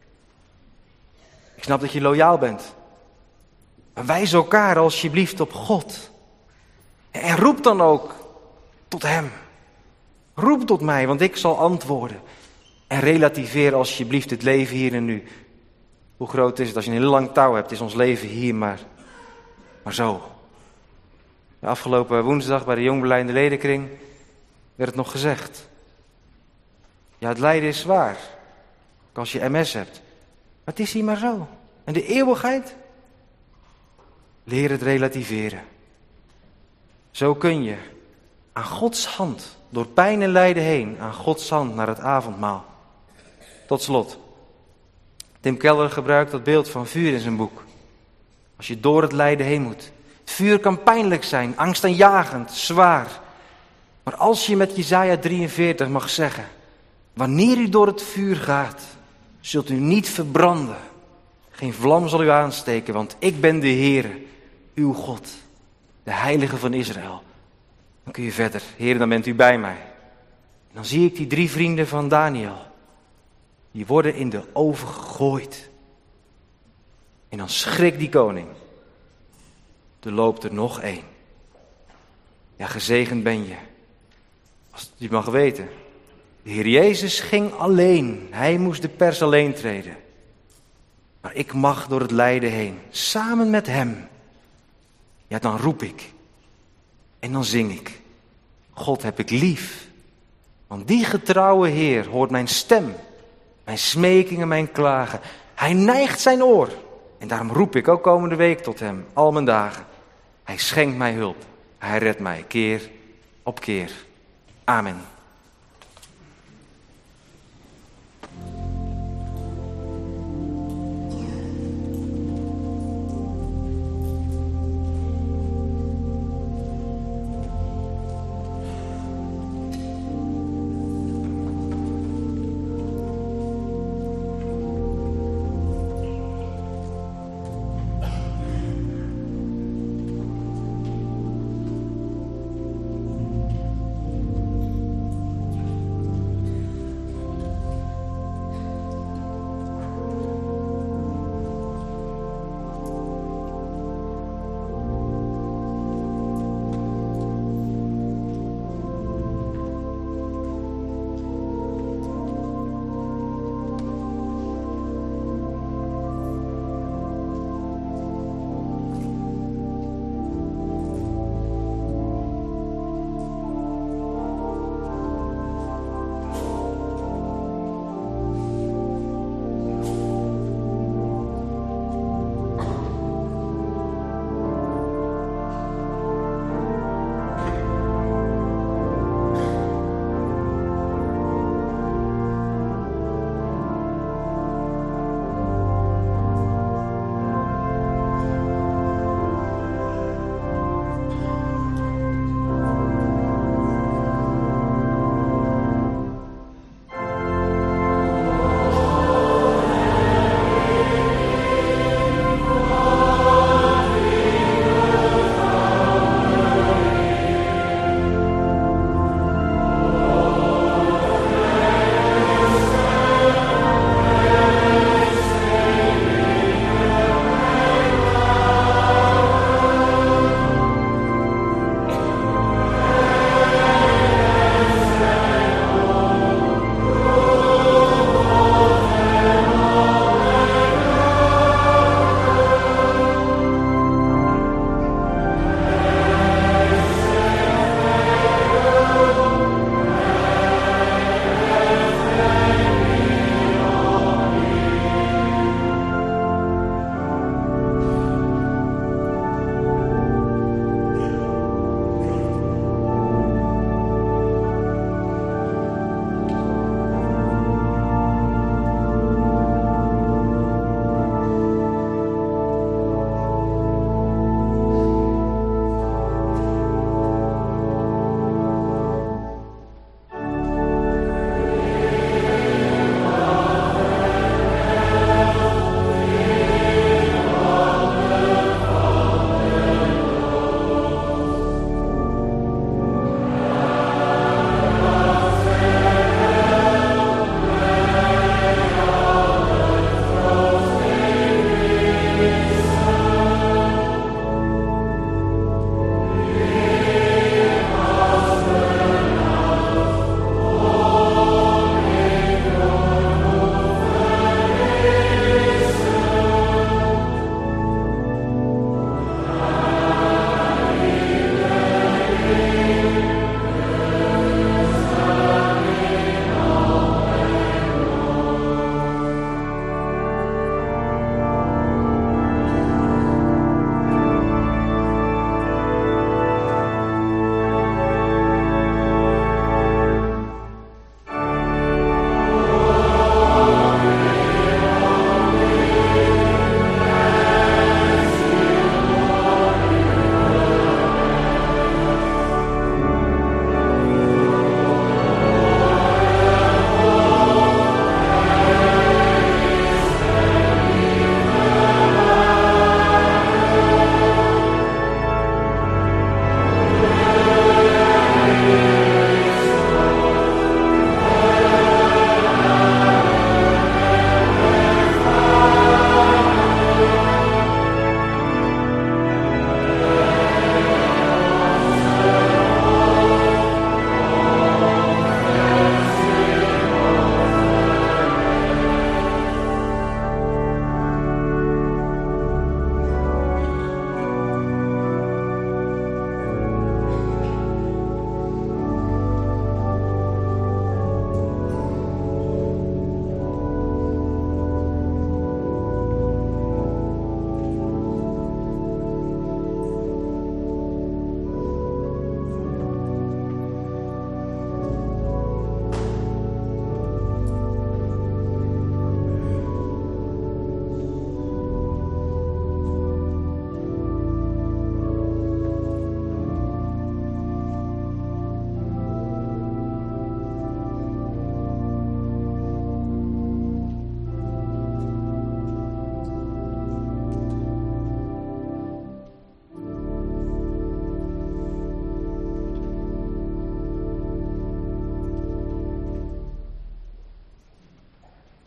Ik snap dat je loyaal bent. Maar wijs elkaar alsjeblieft op God. En roep dan ook tot hem. Roep tot mij, want ik zal antwoorden. En relativeer alsjeblieft het leven hier en nu. Hoe groot is het? Als je een heel lang touw hebt, is ons leven hier maar, maar zo. De afgelopen woensdag bij de jongbeleidende ledenkring werd het nog gezegd. Ja, het lijden is zwaar. Ook als je M S hebt. Maar het is hier maar zo. En de eeuwigheid? Leer het relativeren. Zo kun je aan Gods hand, door pijn en lijden heen, aan Gods hand naar het avondmaal. Tot slot. Tim Keller gebruikt dat beeld van vuur in zijn boek. Als je door het lijden heen moet. Het vuur kan pijnlijk zijn, angstaanjagend, zwaar. Maar als je met Jesaja drieënveertig mag zeggen, wanneer u door het vuur gaat, zult u niet verbranden. Geen vlam zal u aansteken, want ik ben de Heere, uw God, de Heilige van Israël. Dan kun je verder. Heer, dan bent u bij mij. En dan zie ik die drie vrienden van Daniel. Die worden in de oven gegooid. En dan schrikt die koning. Er loopt er nog één. Ja, gezegend ben je. Als je mag weten. De Heer Jezus ging alleen. Hij moest de pers alleen treden. Maar ik mag door het lijden heen. Samen met hem. Ja, dan roep ik. En dan zing ik. God heb ik lief. Want die getrouwe Heer hoort mijn stem. Mijn smekingen, mijn klagen. Hij neigt zijn oor. En daarom roep ik ook komende week tot hem. Al mijn dagen. Hij schenkt mij hulp. Hij redt mij keer op keer. Amen.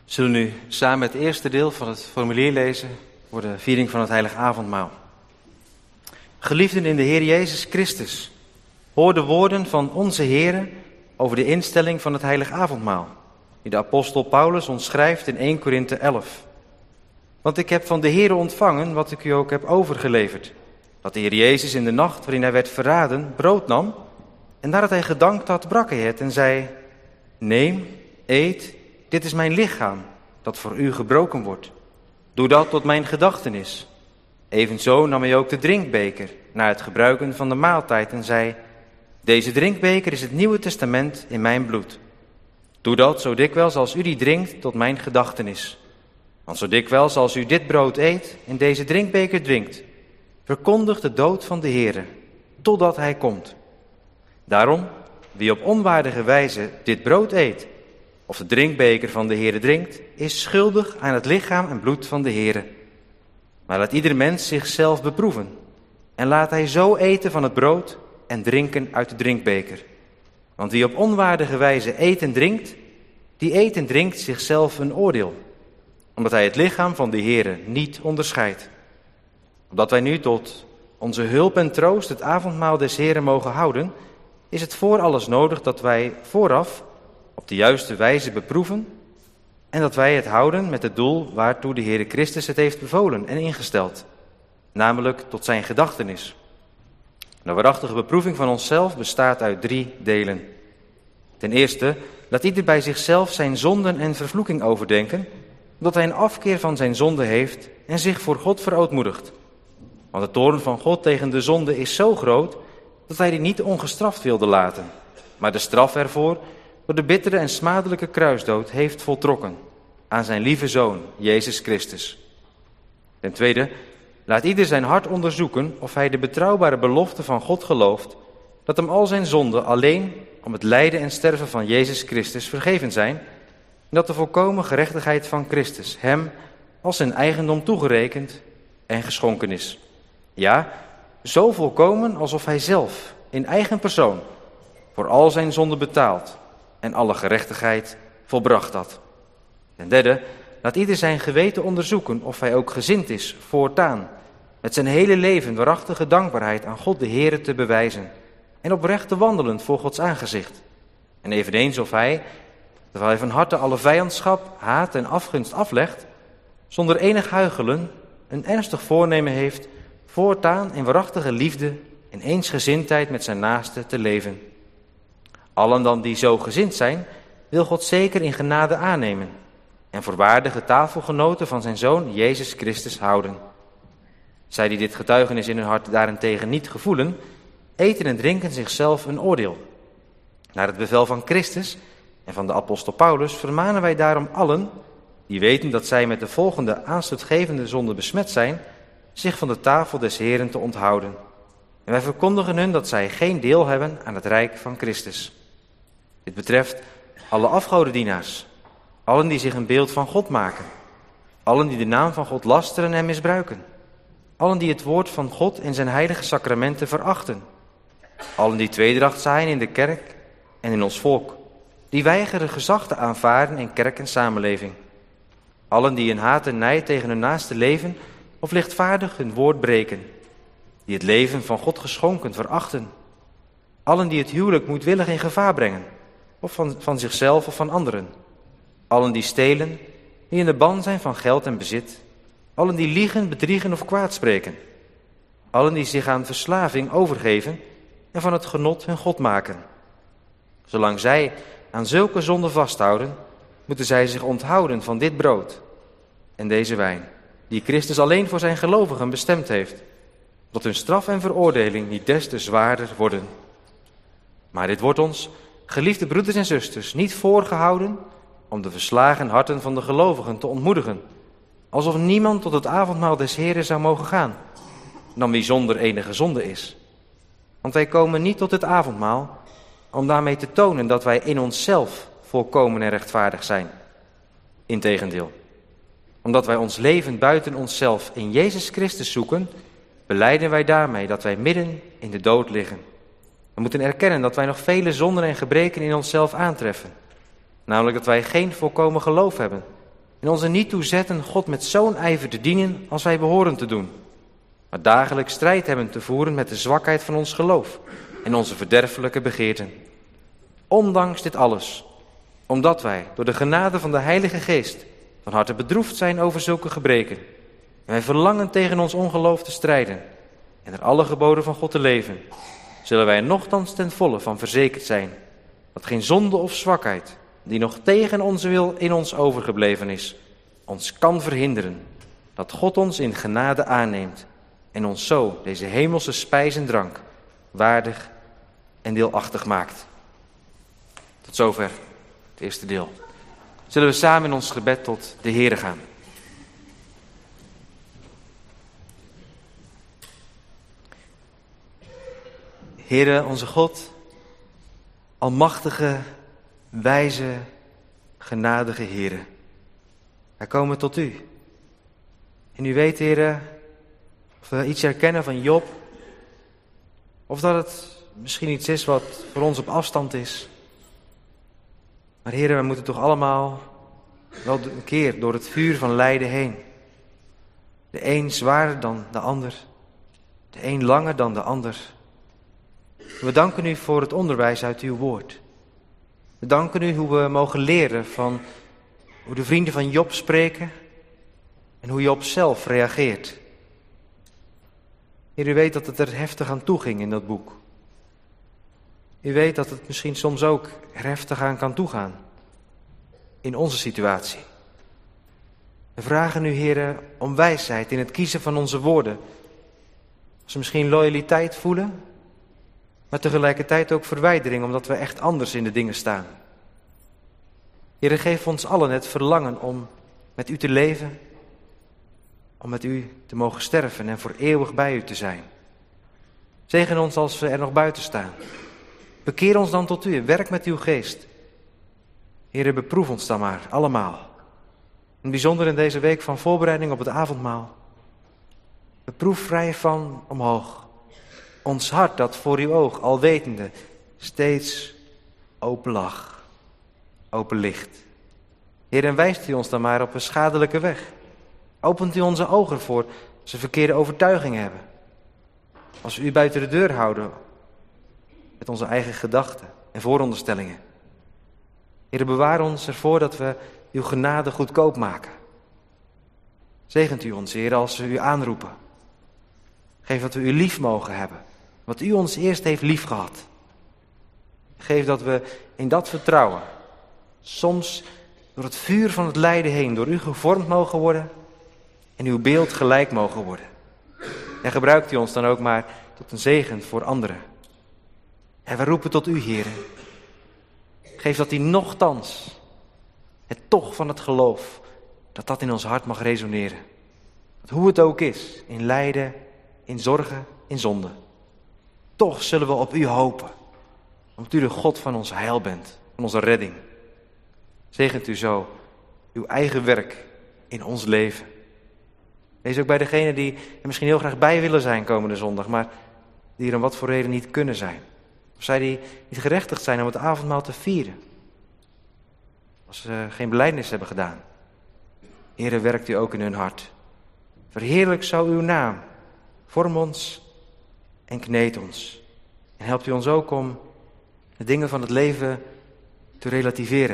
zullen nu samen het eerste deel van het formulier lezen voor de viering van het Heilig Avondmaal. Geliefden in de Heer Jezus Christus, hoor de woorden van onze Heer over de instelling van het Heilig Avondmaal, die de apostel Paulus ons schrijft in eerste Korinthe elf. Want ik heb van de Heer ontvangen wat ik u ook heb overgeleverd, dat de Heer Jezus in de nacht waarin hij werd verraden brood nam, en nadat hij gedankt had, brak hij het en zei: Neem, eet, dit is mijn lichaam, dat voor u gebroken wordt. Doe dat tot mijn gedachtenis. Evenzo nam hij ook de drinkbeker, na het gebruiken van de maaltijd, en zei: Deze drinkbeker is het Nieuwe Testament in mijn bloed. Doe dat zo dikwijls als u die drinkt tot mijn gedachtenis. Want zo dikwijls als u dit brood eet en deze drinkbeker drinkt, verkondigt de dood van de Heere, totdat hij komt. Daarom, wie op onwaardige wijze dit brood eet, of de drinkbeker van de Heere drinkt, is schuldig aan het lichaam en bloed van de Heere. Maar laat ieder mens zichzelf beproeven, en laat hij zo eten van het brood en drinken uit de drinkbeker. Want wie op onwaardige wijze eet en drinkt, die eet en drinkt zichzelf een oordeel, omdat hij het lichaam van de Heere niet onderscheidt. Omdat wij nu tot onze hulp en troost het avondmaal des Heeren mogen houden, is het voor alles nodig dat wij vooraf op de juiste wijze beproeven en dat wij het houden met het doel waartoe de Heere Christus het heeft bevolen en ingesteld, namelijk tot zijn gedachtenis. De waarachtige beproeving van onszelf bestaat uit drie delen. Ten eerste, laat ieder bij zichzelf zijn zonden en vervloeking overdenken, omdat hij een afkeer van zijn zonde heeft en zich voor God verootmoedigt. Want de toorn van God tegen de zonde is zo groot dat hij die niet ongestraft wilde laten, maar de straf ervoor door de bittere en smadelijke kruisdood heeft voltrokken aan zijn lieve Zoon, Jezus Christus. Ten tweede, laat ieder zijn hart onderzoeken of hij de betrouwbare belofte van God gelooft, dat hem al zijn zonden alleen om het lijden en sterven van Jezus Christus vergeven zijn, en dat de volkomen gerechtigheid van Christus hem als zijn eigendom toegerekend en geschonken is. Ja, zo volkomen alsof hij zelf in eigen persoon voor al zijn zonden betaald en alle gerechtigheid volbracht had. Ten derde, laat ieder zijn geweten onderzoeken of hij ook gezind is voortaan met zijn hele leven waarachtige dankbaarheid aan God de Heere te bewijzen en oprecht te wandelen voor Gods aangezicht. En eveneens of hij, terwijl hij van harte alle vijandschap, haat en afgunst aflegt, zonder enig huichelen een ernstig voornemen heeft voortaan in waarachtige liefde en eensgezindheid met zijn naaste te leven. Allen dan die zo gezind zijn, wil God zeker in genade aannemen en voor waardige tafelgenoten van zijn Zoon Jezus Christus houden. Zij die dit getuigenis in hun hart daarentegen niet gevoelen, eten en drinken zichzelf een oordeel. Naar het bevel van Christus en van de apostel Paulus vermanen wij daarom allen, die weten dat zij met de volgende aanstootgevende zonde besmet zijn, zich van de tafel des Heeren te onthouden. En wij verkondigen hun dat zij geen deel hebben aan het rijk van Christus. Dit betreft alle afgodendienaars, allen die zich een beeld van God maken, allen die de naam van God lasteren en misbruiken, allen die het woord van God en zijn heilige sacramenten verachten, allen die tweedracht zijn in de kerk en in ons volk, die weigeren gezag te aanvaarden in kerk en samenleving, allen die in haat en nijd tegen hun naaste leven of lichtvaardig hun woord breken, die het leven van God geschonken verachten, allen die het huwelijk moedwillig in gevaar brengen, of van, van zichzelf of van anderen, allen die stelen, die in de ban zijn van geld en bezit, allen die liegen, bedriegen of kwaadspreken, allen die zich aan verslaving overgeven en van het genot hun God maken. Zolang zij aan zulke zonden vasthouden, moeten zij zich onthouden van dit brood en deze wijn, die Christus alleen voor zijn gelovigen bestemd heeft, dat hun straf en veroordeling niet des te zwaarder worden. Maar dit wordt ons, geliefde broeders en zusters, niet voorgehouden om de verslagen harten van de gelovigen te ontmoedigen, alsof niemand tot het avondmaal des Heeren zou mogen gaan, dan wie zonder enige zonde is. Want wij komen niet tot het avondmaal om daarmee te tonen dat wij in onszelf volkomen en rechtvaardig zijn. Integendeel, omdat wij ons leven buiten onszelf in Jezus Christus zoeken, belijden wij daarmee dat wij midden in de dood liggen. We moeten erkennen dat wij nog vele zonden en gebreken in onszelf aantreffen. Namelijk dat wij geen volkomen geloof hebben en ons er niet toe zetten God met zo'n ijver te dienen als wij behoren te doen, maar dagelijks strijd hebben te voeren met de zwakheid van ons geloof en onze verderfelijke begeerten. Ondanks dit alles, omdat wij door de genade van de Heilige Geest van harte bedroefd zijn over zulke gebreken, en wij verlangen tegen ons ongeloof te strijden en er alle geboden van God te leven, zullen wij nochtans ten volle van verzekerd zijn dat geen zonde of zwakheid, die nog tegen onze wil in ons overgebleven is, ons kan verhinderen dat God ons in genade aanneemt en ons zo deze hemelse spijs en drank waardig en deelachtig maakt. Tot zover het eerste deel. Zullen we samen in ons gebed tot de Heere gaan. Heere, onze God, almachtige, wijze, genadige Heere. Wij komen tot u. En u weet, Heere, of we iets herkennen van Job, of dat het misschien iets is wat voor ons op afstand is. Maar Heere, we moeten toch allemaal wel een keer door het vuur van lijden heen. De een zwaarder dan de ander, de een langer dan de ander. We danken u voor het onderwijs uit uw woord. We danken u hoe we mogen leren van hoe de vrienden van Job spreken en hoe Job zelf reageert. Heer, u weet dat het er heftig aan toe ging in dat boek. U weet dat het misschien soms ook er heftig aan kan toegaan in onze situatie. We vragen u, Heer, om wijsheid in het kiezen van onze woorden. Als we misschien loyaliteit voelen, maar tegelijkertijd ook verwijdering, omdat we echt anders in de dingen staan. Heer, geef ons allen het verlangen om met u te leven, om met u te mogen sterven en voor eeuwig bij u te zijn. Zegen ons als we er nog buiten staan. Bekeer ons dan tot u, werk met uw geest. Heer, beproef ons dan maar, allemaal. In bijzonder in deze week van voorbereiding op het avondmaal. Beproef vrij van omhoog. Ons hart dat voor uw oog, alwetende, steeds open lag, open ligt. Heer, en wijst u ons dan maar op een schadelijke weg. Opent u onze ogen voor als we verkeerde overtuigingen hebben. Als we u buiten de deur houden met onze eigen gedachten en vooronderstellingen. Heer, bewaar ons ervoor dat we uw genade goedkoop maken. Zegent u ons, Heer, als we u aanroepen. Geef dat we u lief mogen hebben, wat u ons eerst heeft lief gehad. Geef dat we in dat vertrouwen, soms door het vuur van het lijden heen, door u gevormd mogen worden en uw beeld gelijk mogen worden. En gebruikt u ons dan ook maar tot een zegen voor anderen. En we roepen tot u, Heer. Geef dat die nochtans, het toch van het geloof, dat dat in ons hart mag resoneren. Dat hoe het ook is, in lijden, in zorgen, in zonde. Toch zullen we op u hopen, omdat u de God van ons heil bent, van onze redding. Zegent u zo uw eigen werk in ons leven. Wees ook bij degenen die er misschien heel graag bij willen zijn komende zondag, maar die er om wat voor reden niet kunnen zijn. Of zij die niet gerechtigd zijn om het avondmaal te vieren. Als ze geen belijdenis hebben gedaan. Heere, werkt u ook in hun hart. Verheerlijk zo uw naam. Vorm ons en kneed ons. En helpt u ons ook om de dingen van het leven te relativeren.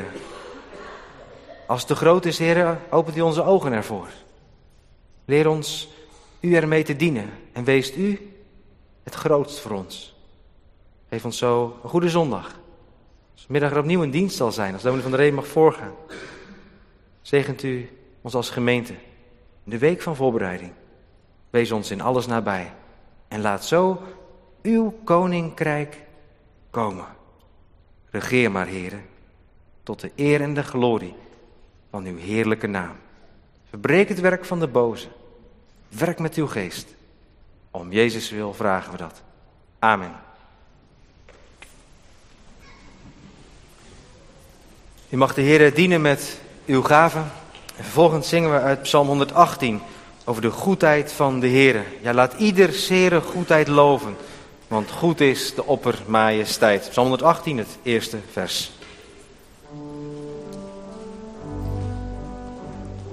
Als het te groot is, Heere, opent u onze ogen ervoor. Leer ons u ermee te dienen en wees u het grootst voor ons. Geef ons zo een goede zondag. Als middag er opnieuw een dienst zal zijn, als dominee van der Ree mag voorgaan. Zegent u ons als gemeente in de week van voorbereiding. Wees ons in alles nabij. En laat zo uw koninkrijk komen. Regeer maar, Heere, tot de eer en de glorie van uw heerlijke naam. Verbreek het werk van de boze. Werk met uw geest. Om Jezus wil vragen we dat. Amen. U mag de Heere dienen met uw gaven. En vervolgens zingen we uit Psalm honderdachttien over de goedheid van de Heere. Ja, laat ieder zere goedheid loven, want goed is de oppermajesteit. Psalm honderdachttien, het eerste vers.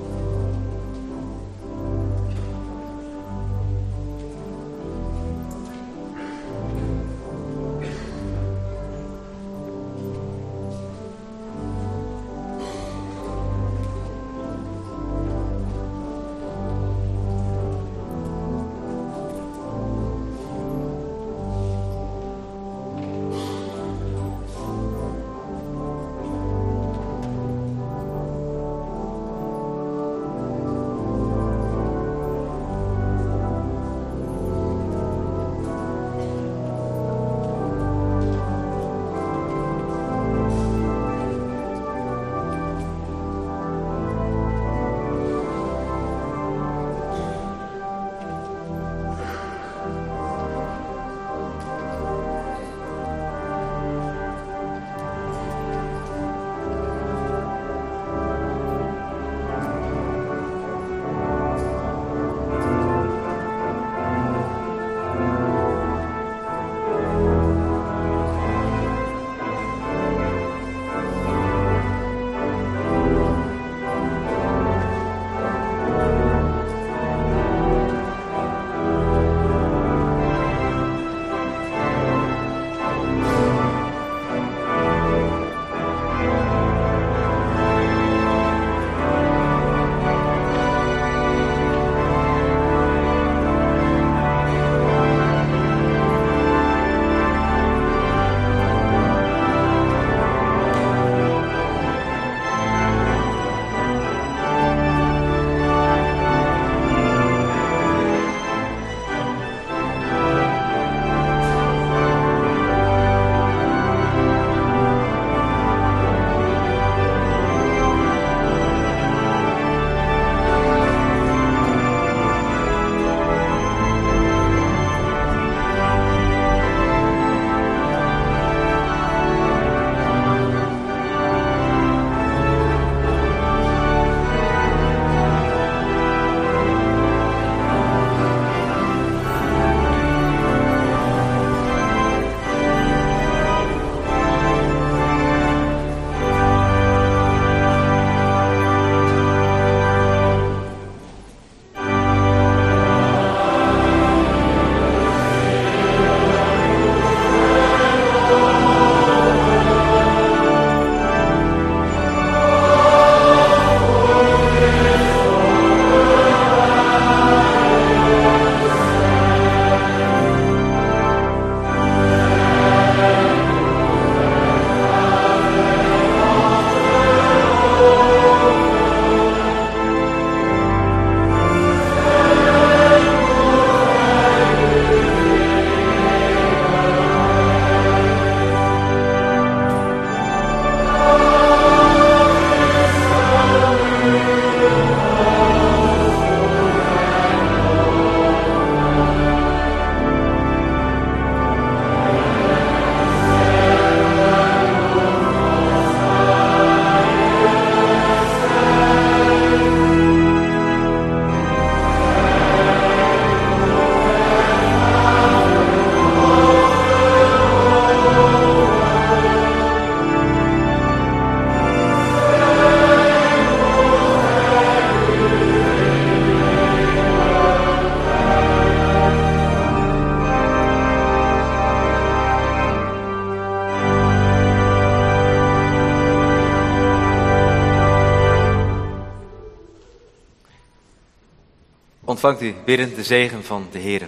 Ontvangt u biddend de zegen van de Heere.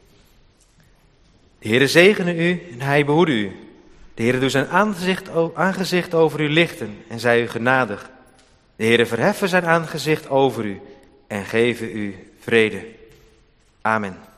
De Heere zegene u en hij behoede u. De Heere doet zijn aangezicht, aangezicht over u lichten en zij u genadig. De Heere verheffen zijn aangezicht over u en geven u vrede. Amen.